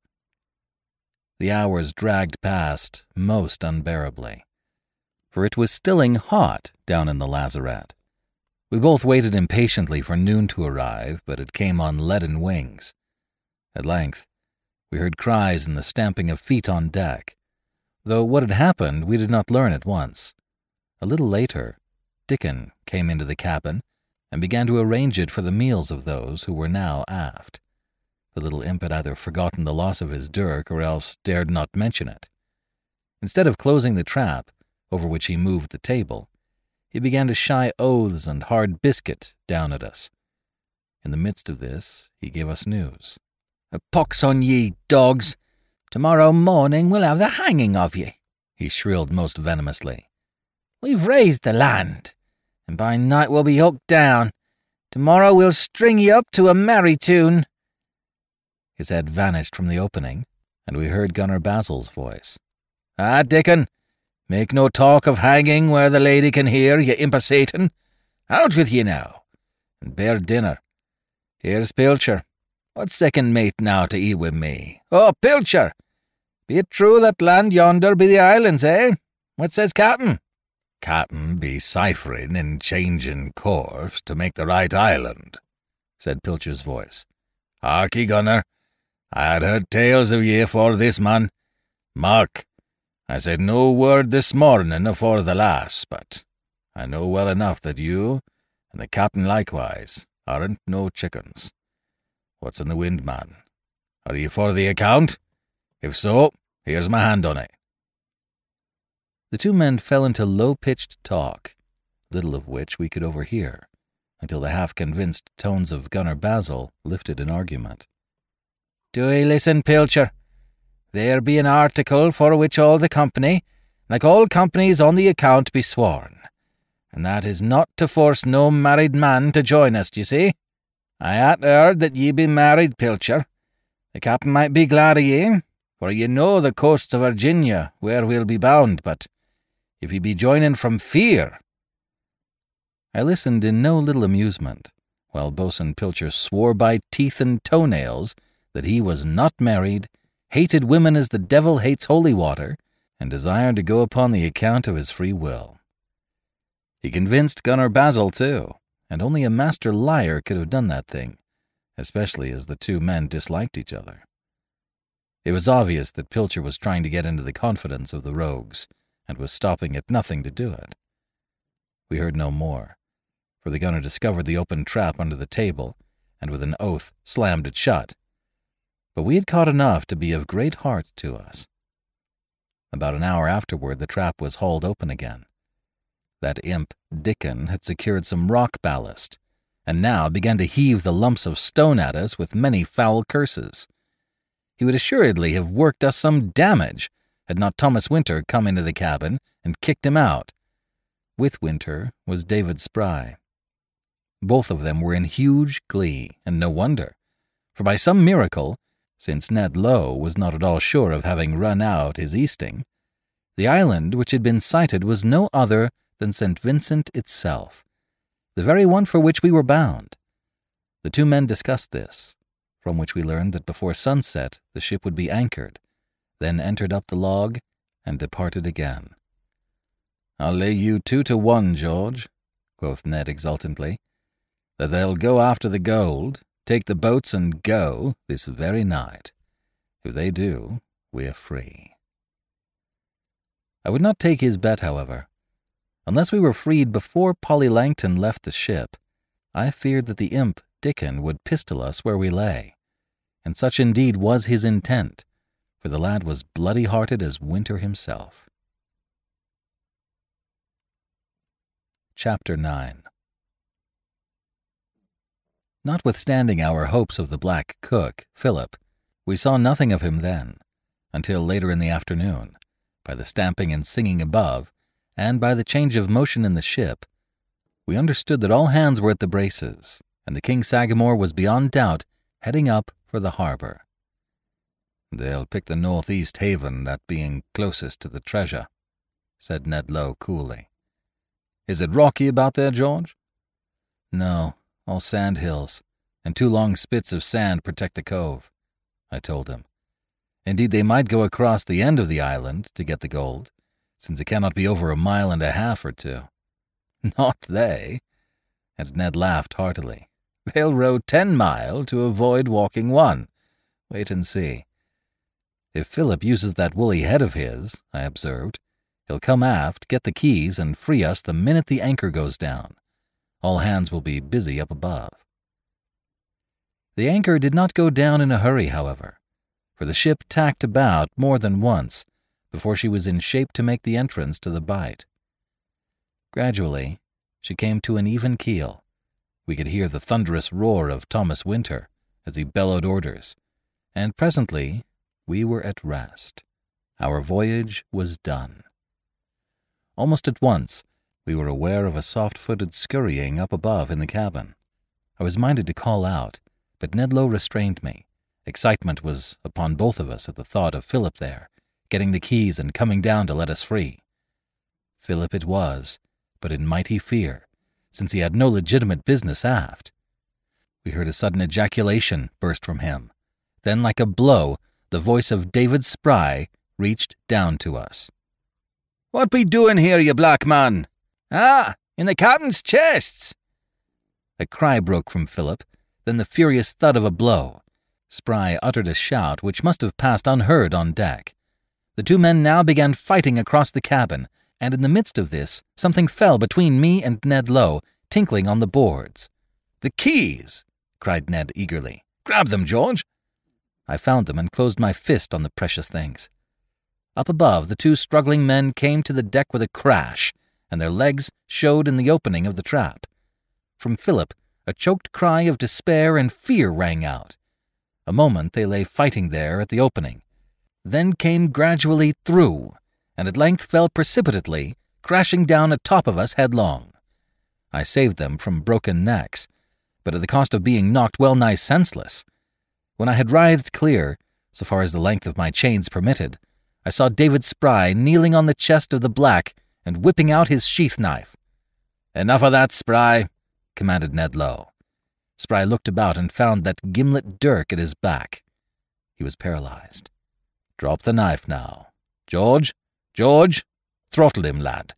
The hours dragged past most unbearably, for it was stilling hot down in the lazarette. We both waited impatiently for noon to arrive, but it came on leaden wings. At length, we heard cries and the stamping of feet on deck, though what had happened we did not learn at once. A little later, Dickon came into the cabin and began to arrange it for the meals of those who were now aft. The little imp had either forgotten the loss of his dirk or else dared not mention it. Instead of closing the trap, over which he moved the table, he began to shy oaths and hard biscuit down at us. In the midst of this, he gave us news. "A pox on ye, dogs! Tomorrow morning we'll have the hanging of ye," he shrilled most venomously. "We've raised the land, and by night we'll be hooked down. Tomorrow we'll string ye up to a merry tune." His head vanished from the opening, and we heard Gunner Basil's voice. "Ah, Dickon, make no talk of hanging where the lady can hear, ye imp o' Satan. Out with ye now, and bear dinner. Here's Pilcher. What's second mate now to eat with me? Oh, Pilcher! Be it true that land yonder be the islands, eh? What says Captain?" "Captain be ciphering and changing course to make the right island," said Pilcher's voice. "Harkee, Gunner, I had heard tales of ye afore this, man. Mark, I said no word this morning afore the last, but I know well enough that you, and the captain likewise, aren't no chickens. What's in the wind, man? Are ye for the account? If so, here's my hand on it." The two men fell into low-pitched talk, little of which we could overhear, until the half-convinced tones of Gunner Basil lifted an argument. "Do ye listen, Pilcher? There be an article for which all the company, like all companies on the account, be sworn, and that is not to force no married man to join us, d'ye see? I had heard that ye be married, Pilcher. The captain might be glad of ye, for ye know the coasts of Virginia, where we'll be bound, but if ye be joining from fear—" I listened in no little amusement, while Boatswain Pilcher swore by teeth and toenails that he was not married, hated women as the devil hates holy water, and desired to go upon the account of his free will. He convinced Gunner Basil, too, and only a master liar could have done that thing, especially as the two men disliked each other. It was obvious that Pilcher was trying to get into the confidence of the rogues, and was stopping at nothing to do it. We heard no more, for the gunner discovered the open trap under the table, and with an oath slammed it shut. But we had caught enough to be of great heart to us. About an hour afterward the trap was hauled open again. That imp, Dickon, had secured some rock ballast, and now began to heave the lumps of stone at us with many foul curses. He would assuredly have worked us some damage had not Thomas Winter come into the cabin and kicked him out. With Winter was David Spry. Both of them were in huge glee, and no wonder, for by some miracle, since Ned Lowe was not at all sure of having run out his easting, the island which had been sighted was no other than St. Vincent itself, the very one for which we were bound. The two men discussed this, from which we learned that before sunset the ship would be anchored, then entered up the log and departed again. "I'll lay you 2-1, George," quoth Ned exultantly, "that they'll go after the gold, take the boats and go this very night. If they do, we are free. I would not take his bet, however. Unless we were freed before Polly Langton left the ship, I feared that the imp, Dickon, would pistol us where we lay. And such indeed was his intent, for the lad was bloody-hearted as winter himself. Chapter 9. Notwithstanding our hopes of the black cook, Philip, we saw nothing of him then, until later in the afternoon, by the stamping and singing above, and by the change of motion in the ship, we understood that all hands were at the braces, and the King Sagamore was beyond doubt heading up for the harbor. "They'll pick the northeast haven, that being closest to the treasure," said Ned Low coolly. "Is it rocky about there, George?" "No, all sand hills, and 2 long spits of sand protect the cove," I told him. "Indeed, they might go across the end of the island to get the gold, since it cannot be over 1.5 miles or 2. "Not they," and Ned laughed heartily. "They'll row 10 mile to avoid walking 1. Wait and see." "If Philip uses that woolly head of his," I observed, "he'll come aft, get the keys, and free us the minute the anchor goes down. All hands will be busy up above." The anchor did not go down in a hurry, however, for the ship tacked about more than once before she was in shape to make the entrance to the bight. Gradually, she came to an even keel. We could hear the thunderous roar of Thomas Winter as he bellowed orders, and presently we were at rest. Our voyage was done. Almost at once, we were aware of a soft-footed scurrying up above in the cabin. I was minded to call out, but Ned Low restrained me. Excitement was upon both of us at the thought of Philip there, getting the keys and coming down to let us free. Philip it was, but in mighty fear, since he had no legitimate business aft. We heard a sudden ejaculation burst from him. Then, like a blow, the voice of David Spry reached down to us. "What be doing here, you black man?" "Ah, in the captain's chests." A cry broke from Philip, then the furious thud of a blow. Spry uttered a shout which must have passed unheard on deck. The 2 men now began fighting across the cabin, and in the midst of this, something fell between me and Ned Low, tinkling on the boards. "The keys!" cried Ned eagerly. "Grab them, George." I found them and closed my fist on the precious things. Up above, the 2 struggling men came to the deck with a crash, and their legs showed in the opening of the trap. From Philip, a choked cry of despair and fear rang out. A moment they lay fighting there at the opening, then came gradually through, and at length fell precipitately, crashing down atop of us headlong. I saved them from broken necks, but at the cost of being knocked well-nigh senseless. When I had writhed clear, so far as the length of my chains permitted, I saw David Spry kneeling on the chest of the black and whipping out his sheath-knife. "Enough of that, Spry," commanded Ned Low. Spry looked about and found that gimlet dirk at his back. He was paralyzed. "Drop the knife now. George, throttle him, lad."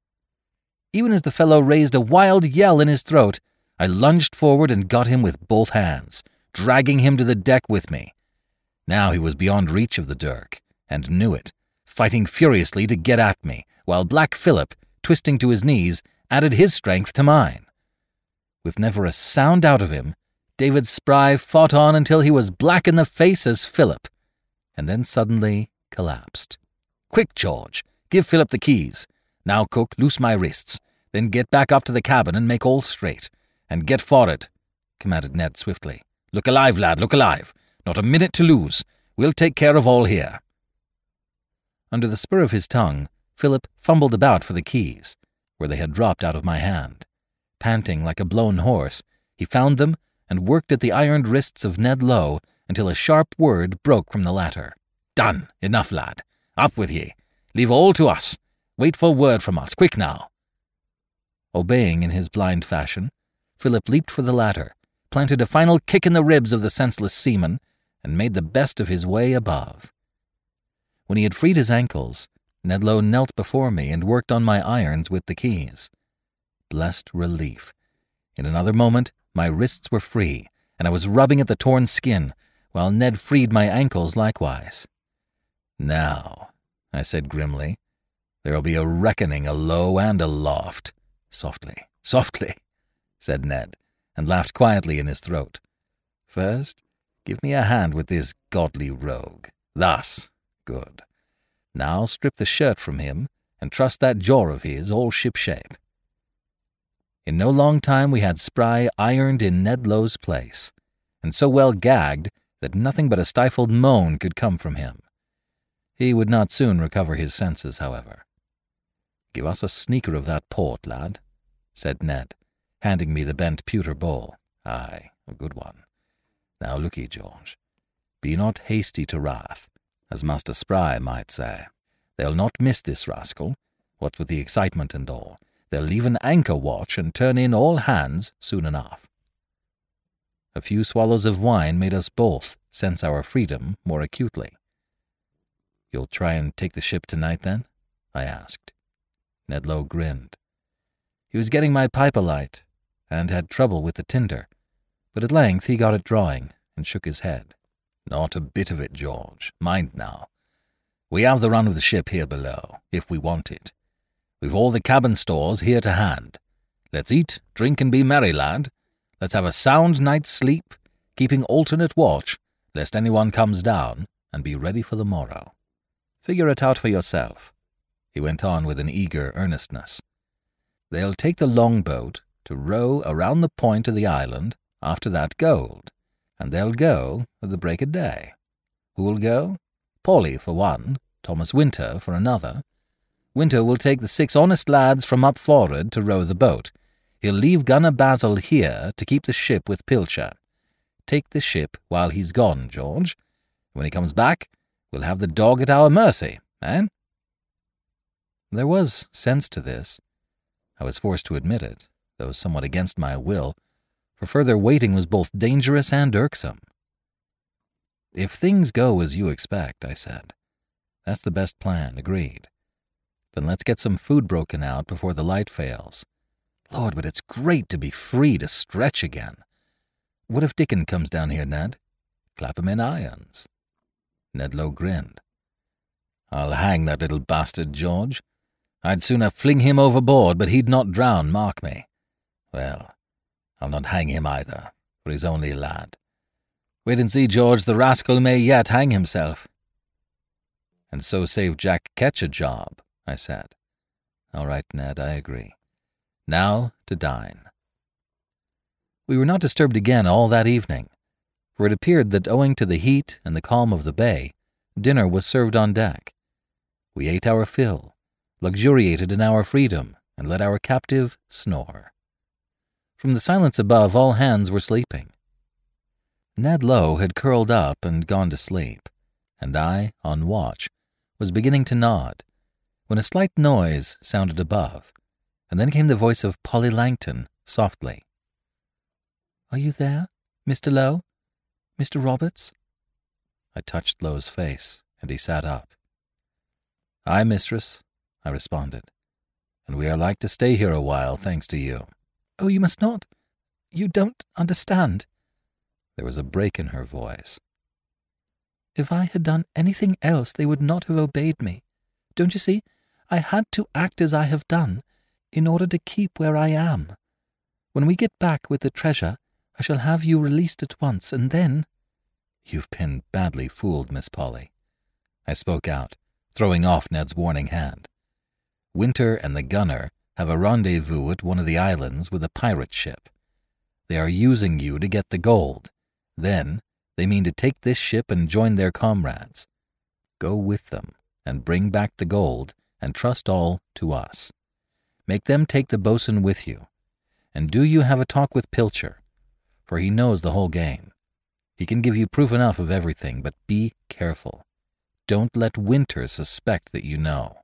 Even as the fellow raised a wild yell in his throat, I lunged forward and got him with both hands, dragging him to the deck with me. Now he was beyond reach of the dirk, and knew it, fighting furiously to get at me, while Black Philip, twisting to his knees, added his strength to mine. With never a sound out of him, David Spry fought on until he was black in the face as Philip, and then suddenly collapsed. "Quick, George, give Philip the keys. Now, cook, loose my wrists, then get back up to the cabin and make all straight. And get for it," commanded Ned swiftly. "Look alive, lad, look alive. Not a minute to lose. We'll take care of all here." Under the spur of his tongue, Philip fumbled about for the keys, where they had dropped out of my hand. Panting like a blown horse, he found them and worked at the ironed wrists of Ned Low until a sharp word broke from the latter. "Done. Enough, lad. Up with ye. Leave all to us. Wait for word from us. Quick now." Obeying in his blind fashion, Philip leaped for the ladder, planted a final kick in the ribs of the senseless seaman, and made the best of his way above. When he had freed his ankles, Ned Low knelt before me and worked on my irons with the keys. Blessed relief. In another moment, my wrists were free, and I was rubbing at the torn skin, while Ned freed my ankles likewise. "Now," I said grimly, "there'll be a reckoning alow and aloft." "Softly, softly," said Ned, and laughed quietly in his throat. "First, give me a hand with this godly rogue. Thus. Good. Now strip the shirt from him, and truss that jaw of his all shipshape." In no long time we had Spry ironed in Ned Low's place, and so well gagged that nothing but a stifled moan could come from him. He would not soon recover his senses, however. "Give us a sneaker of that port, lad," said Ned, handing me the bent pewter bowl. "Aye, a good one. Now look ye, George. Be not hasty to wrath, as Master Spry might say. They'll not miss this rascal, what with the excitement and all. They'll leave an anchor watch and turn in all hands soon enough." A few swallows of wine made us both sense our freedom more acutely. "You'll try and take the ship tonight, then?" I asked. Ned Low grinned. He was getting my pipe alight, and had trouble with the tinder, but at length he got it drawing, and shook his head. "Not a bit of it, George. Mind now. We have the run of the ship here below, if we want it. We've all the cabin stores here to hand. Let's eat, drink, and be merry, lad. Let's have a sound night's sleep, keeping alternate watch, lest anyone comes down, and be ready for the morrow. Figure it out for yourself," he went on with an eager earnestness. "They'll take the longboat to row around the point of the island after that gold, and they'll go at the break of day. Who'll go? Polly for one, Thomas Winter for another. Winter will take the 6 honest lads from up forward to row the boat. He'll leave Gunner Basil here to keep the ship with Pilcher. Take the ship while he's gone, George. When he comes back, we'll have the dog at our mercy, eh?" There was sense to this. I was forced to admit it, though somewhat against my will, for further waiting was both dangerous and irksome. "If things go as you expect," I said, "that's the best plan, agreed. Then let's get some food broken out before the light fails. Lord, but it's great to be free to stretch again. What if Dickon comes down here, Ned? Clap him in irons." Ned Low grinned. "I'll hang that little bastard, George. I'd sooner fling him overboard, but he'd not drown, mark me. Well, I'll not hang him either, for he's only a lad. Wait and see, George, the rascal may yet hang himself." "And so save Jack Ketch a job," I said. "All right, Ned, I agree. Now to dine." We were not disturbed again all that evening, for it appeared that owing to the heat and the calm of the bay, dinner was served on deck. We ate our fill, luxuriated in our freedom, and let our captive snore. From the silence above, all hands were sleeping. Ned Low had curled up and gone to sleep, and I, on watch, was beginning to nod, when a slight noise sounded above, and then came the voice of Polly Langton, softly. "Are you there, Mr. Low? Mr. Roberts?" I touched Low's face, and he sat up. "Aye, mistress," I responded, "and we are like to stay here a while, thanks to you." "Oh, you must not. You don't understand." There was a break in her voice. "If I had done anything else, they would not have obeyed me. Don't you see? I had to act as I have done, in order to keep where I am. When we get back with the treasure, I shall have you released at once, and then—" "You've been badly fooled, Miss Polly," I spoke out, throwing off Ned's warning hand. "Winter and the gunner have a rendezvous at one of the islands with a pirate ship. They are using you to get the gold. Then they mean to take this ship and join their comrades. Go with them and bring back the gold and trust all to us. Make them take the boatswain with you. And do you have a talk with Pilcher, for he knows the whole game. He can give you proof enough of everything, but be careful. Don't let Winter suspect that you know."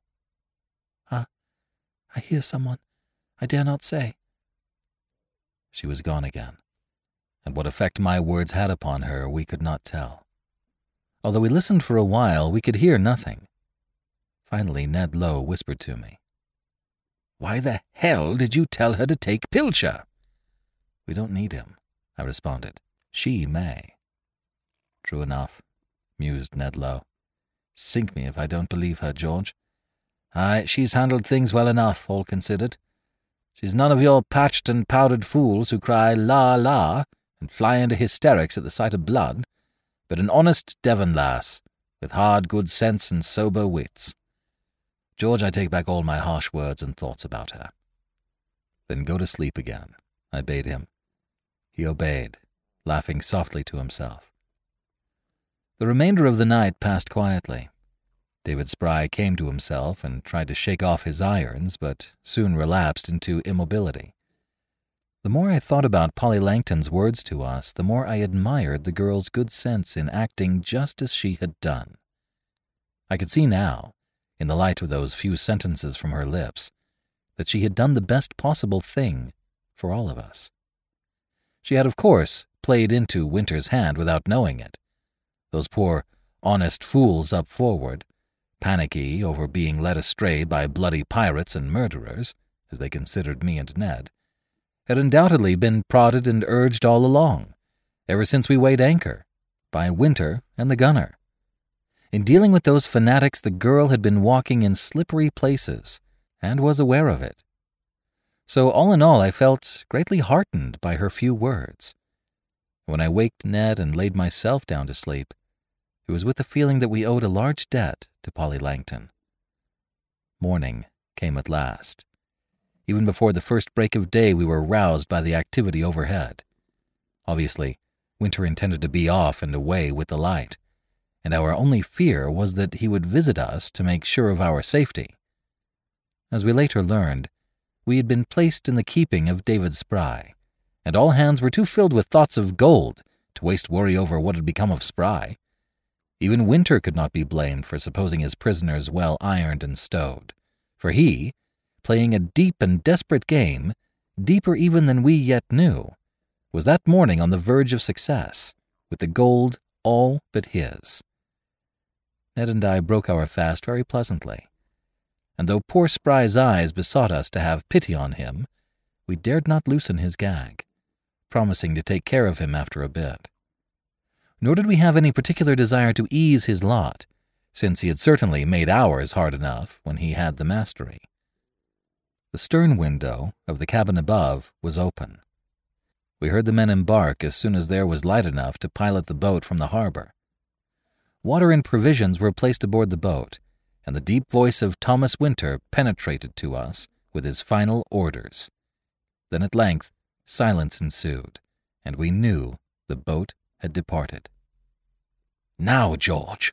"I hear someone. I dare not say." She was gone again, and what effect my words had upon her we could not tell. Although we listened for a while, we could hear nothing. Finally, Ned Low whispered to me, "Why the hell did you tell her to take Pilcher?" "We don't need him," I responded. She may. True enough, mused Ned Low. Sink me if I don't believe her, George. Aye, she's handled things well enough, all considered. She's none of your patched and powdered fools who cry la la and fly into hysterics at the sight of blood, but an honest Devon lass, with hard good sense and sober wits. George, I take back all my harsh words and thoughts about her. Then go to sleep again, I bade him. He obeyed, laughing softly to himself. The remainder of the night passed quietly. David Spry came to himself and tried to shake off his irons, but soon relapsed into immobility. The more I thought about Polly Langton's words to us, the more I admired the girl's good sense in acting just as she had done. I could see now, in the light of those few sentences from her lips, that she had done the best possible thing for all of us. She had, of course, played into Winter's hand without knowing it. Those poor, honest fools up forward, panicky over being led astray by bloody pirates and murderers, as they considered me and Ned, had undoubtedly been prodded and urged all along, ever since we weighed anchor, by Winter and the gunner. In dealing with those fanatics, the girl had been walking in slippery places, and was aware of it. So all in all, I felt greatly heartened by her few words. When I waked Ned and laid myself down to sleep, it was with the feeling that we owed a large debt to Polly Langton. Morning came at last. Even before the first break of day, we were roused by the activity overhead. Obviously, Winter intended to be off and away with the light, and our only fear was that he would visit us to make sure of our safety. As we later learned, we had been placed in the keeping of David Spry, and all hands were too filled with thoughts of gold to waste worry over what had become of Spry. Even Winter could not be blamed for supposing his prisoners well ironed and stowed, for he, playing a deep and desperate game, deeper even than we yet knew, was that morning on the verge of success, with the gold all but his. Ned and I broke our fast very pleasantly, and though poor Spry's eyes besought us to have pity on him, we dared not loosen his gag, promising to take care of him after a bit. Nor did we have any particular desire to ease his lot, since he had certainly made ours hard enough when he had the mastery. The stern window of the cabin above was open. We heard the men embark as soon as there was light enough to pilot the boat from the harbor. Water and provisions were placed aboard the boat, and the deep voice of Thomas Winter penetrated to us with his final orders. Then at length silence ensued, and we knew the boat had departed. "Now, George!"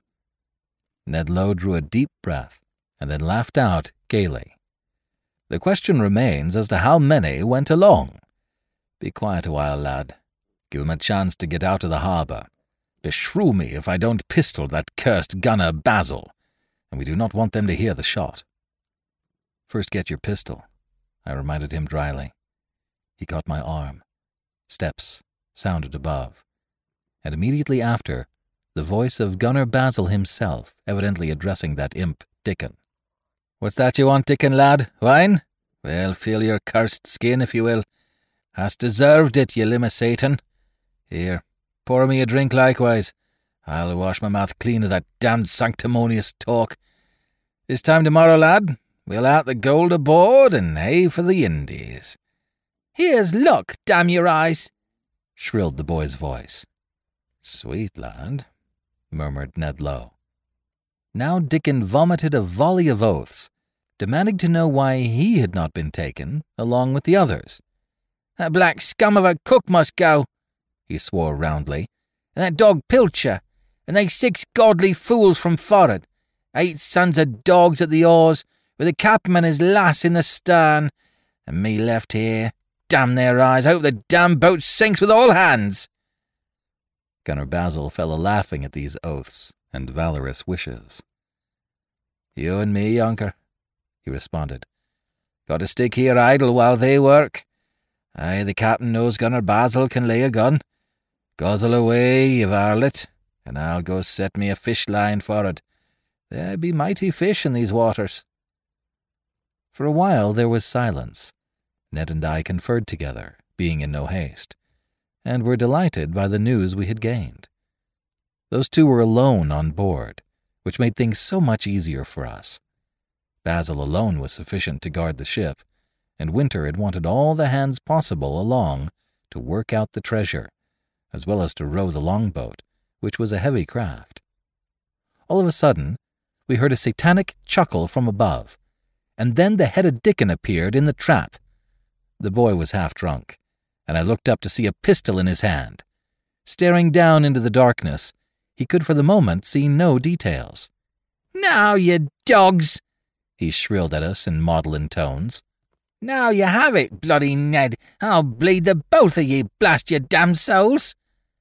Ned Low drew a deep breath, and then laughed out gaily. "The question remains as to how many went along. Be quiet a while, lad. Give him a chance to get out of the harbor. Beshrew me if I don't pistol that cursed gunner Basil, and we do not want them to hear the shot." "First get your pistol," I reminded him dryly. He caught my arm. Steps sounded above, and immediately after, the voice of Gunner Basil himself, evidently addressing that imp Dickon. "What's that you want, Dickon, lad? Wine? Well, feel your cursed skin, if you will. Hast deserved it, you limb of Satan. Here, pour me a drink likewise. I'll wash my mouth clean of that damned sanctimonious talk. This time tomorrow, lad, we'll out the gold aboard and hey for the Indies." "Here's luck, damn your eyes!" shrilled the boy's voice. "Sweet lad," murmured Ned Low. Now Dickon vomited a volley of oaths, demanding to know why he had not been taken along with the others. "That black scum of a cook must go," he swore roundly, "and that dog Pilcher, and they 6 godly fools from for'ard, 8 sons of dogs at the oars, with the captain and his lass in the stern, and me left here. Damn their eyes, I hope the damn boat sinks with all hands." Gunner Basil fell a-laughing at these oaths and valorous wishes. "You and me, younker," he responded. "Got to stick here idle while they work. Aye, the captain knows Gunner Basil can lay a gun. Guzzle away, you varlet, and I'll go set me a fish line for'ard. There be mighty fish in these waters." For a while there was silence. Ned and I conferred together, being in no haste. and were delighted by the news we had gained. Those two were alone on board, which made things so much easier for us. Basil alone was sufficient to guard the ship, and Winter had wanted all the hands possible along to work out the treasure, as well as to row the longboat, which was a heavy craft. All of a sudden, we heard a satanic chuckle from above, and then the head of Dickon appeared in the trap. The boy was half drunk, and I looked up to see a pistol in his hand. Staring down into the darkness, he could for the moment see no details. "Now, you dogs!" he shrilled at us in maudlin tones. "Now you have it, bloody Ned. I'll bleed the both of ye, blast your damn souls!"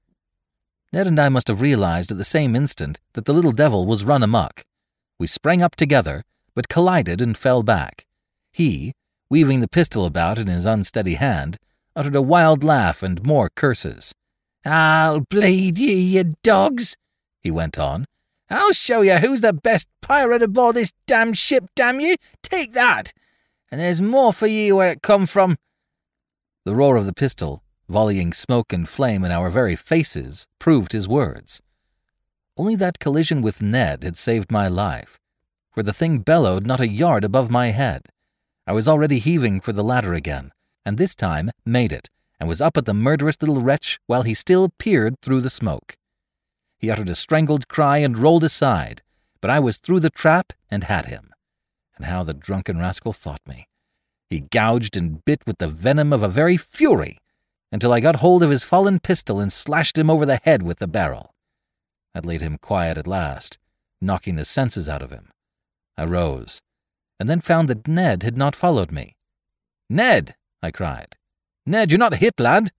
Ned and I must have realized at the same instant that the little devil was run amok. We sprang up together, but collided and fell back. He, weaving the pistol about in his unsteady hand, uttered a wild laugh and more curses. "I'll bleed ye, you dogs," he went on. "I'll show you who's the best pirate aboard this damn ship, damn ye! Take that! And there's more for ye where it come from." The roar of the pistol, volleying smoke and flame in our very faces, proved his words. Only that collision with Ned had saved my life, for the thing bellowed not a yard above my head. I was already heaving for the ladder again, and this time made it, and was up at the murderous little wretch while he still peered through the smoke. He uttered a strangled cry and rolled aside, but I was through the trap and had him. And how the drunken rascal fought me! He gouged and bit with the venom of a very fury, until I got hold of his fallen pistol and slashed him over the head with the barrel. That laid him quiet at last, knocking the senses out of him. I rose, and then found that Ned had not followed me. "Ned!" I cried. "Ned, you're not hit, lad!"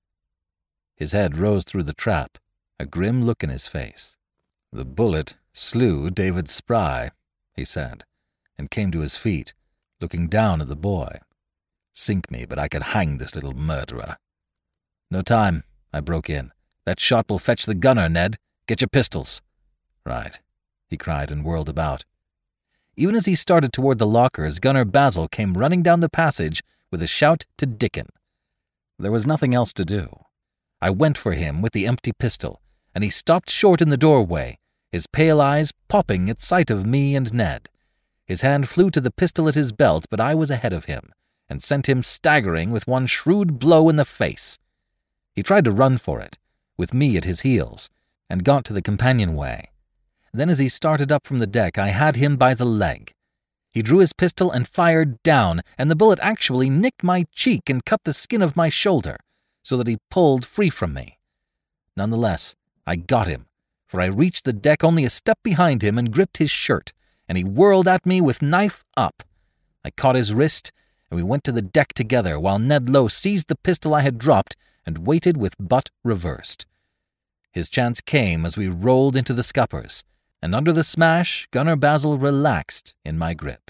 His head rose through the trap, a grim look in his face. "The bullet slew David Spry," he said, and came to his feet, looking down at the boy. "Sink me, but I could hang this little murderer." "No time," I broke in. "That shot will fetch the gunner, Ned. Get your pistols." "Right," he cried and whirled about. Even as he started toward the lockers, Gunner Basil came running down the passage with a shout to Dickon. There was nothing else to do. I went for him with the empty pistol, and he stopped short in the doorway, his pale eyes popping at sight of me and Ned. His hand flew to the pistol at his belt, but I was ahead of him, and sent him staggering with one shrewd blow in the face. He tried to run for it, with me at his heels, and got to the companionway. Then as he started up from the deck, I had him by the leg. He drew his pistol and fired down, and the bullet actually nicked my cheek and cut the skin of my shoulder, so that he pulled free from me. Nonetheless, I got him, for I reached the deck only a step behind him and gripped his shirt, and he whirled at me with knife up. I caught his wrist, and we went to the deck together, while Ned Lowe seized the pistol I had dropped and waited with butt reversed. His chance came as we rolled into the scuppers, and under the smash, Gunner Basil relaxed in my grip.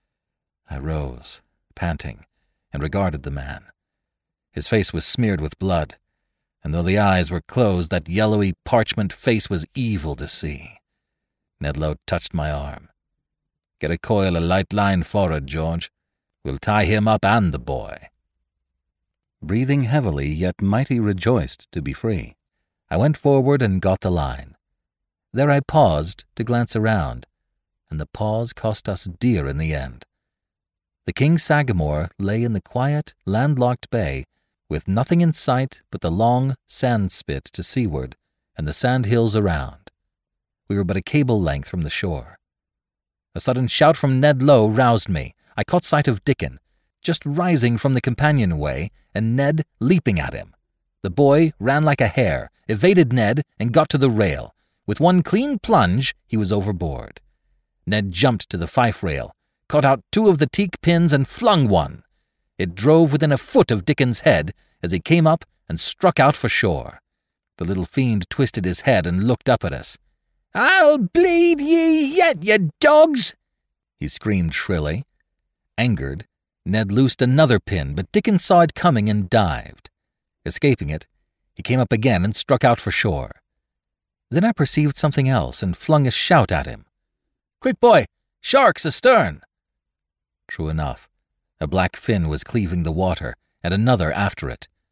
I rose, panting, and regarded the man. His face was smeared with blood, and though the eyes were closed, that yellowy parchment face was evil to see. Ned Lowe touched my arm. "Get a coil of light line forward, George. We'll tie him up and the boy." Breathing heavily, yet mighty rejoiced to be free, I went forward and got the line. There I paused to glance around, and the pause cost us dear in the end. The King Sagamore lay in the quiet, landlocked bay, with nothing in sight but the long sand spit to seaward and the sand hills around. We were but a cable length from the shore. A sudden shout from Ned Lowe roused me. I caught sight of Dickon, just rising from the companionway, and Ned leaping at him. The boy ran like a hare, evaded Ned, and got to the rail. With one clean plunge, he was overboard. Ned jumped to the fife rail, caught out 2 of the teak pins, and flung one. It drove within a foot of Dickon's head as he came up and struck out for shore. The little fiend twisted his head and looked up at us. "I'll bleed ye yet, you dogs!" he screamed shrilly. Angered, Ned loosed another pin, but Dickon saw it coming and dived. Escaping it, he came up again and struck out for shore. Then I perceived something else and flung a shout at him. "Quick, boy! Sharks astern!" True enough, a black fin was cleaving the water, and another after it.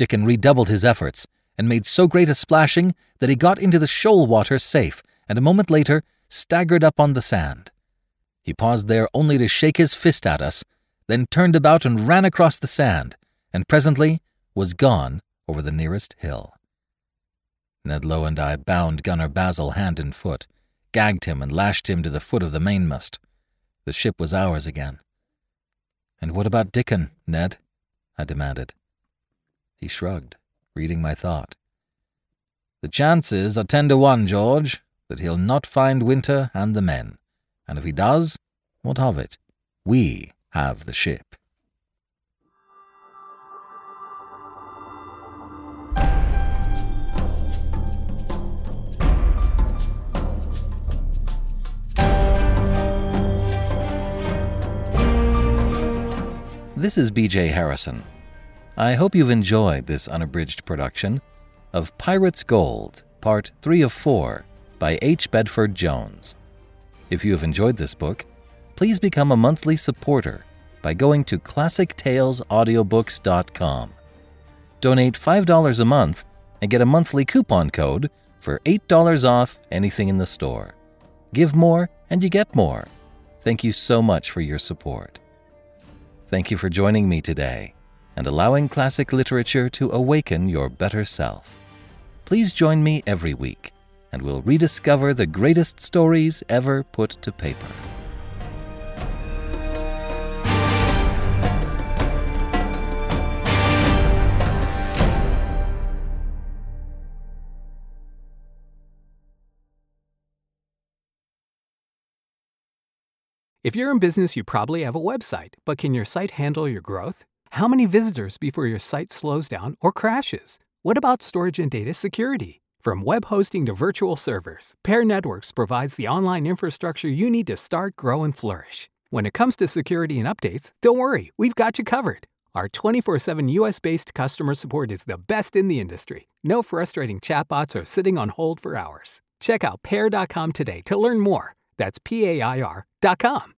Dickon redoubled his efforts and made so great a splashing that he got into the shoal water safe and a moment later staggered up on the sand. He paused there only to shake his fist at us, then turned about and ran across the sand, and presently was gone over the nearest hill. Ned Low and I bound Gunner Basil hand and foot, gagged him and lashed him to the foot of the mainmast. The ship was ours again. "And what about Dickon, Ned?" I demanded. He shrugged, reading my thought. "The chances are 10 to 1, George, that he'll not find Winter and the men. And if he does, what of it? We have the ship." This is B.J. Harrison. I hope you've enjoyed this unabridged production of Pirates' Gold, Part 3 of 4 by H. Bedford Jones. If you have enjoyed this book, please become a monthly supporter by going to ClassicTalesAudiobooks.com. Donate $5 a month and get a monthly coupon code for $8 off anything in the store. Give more and you get more. Thank you so much for your support. Thank you for joining me today and allowing classic literature to awaken your better self. Please join me every week, and we'll rediscover the greatest stories ever put to paper. If you're in business, you probably have a website, but can your site handle your growth? How many visitors before your site slows down or crashes? What about storage and data security? From web hosting to virtual servers, Pair Networks provides the online infrastructure you need to start, grow, and flourish. When it comes to security and updates, don't worry, we've got you covered. Our 24/7 US-based customer support is the best in the industry. No frustrating chatbots or sitting on hold for hours. Check out Pair.com today to learn more. That's PAIR.com.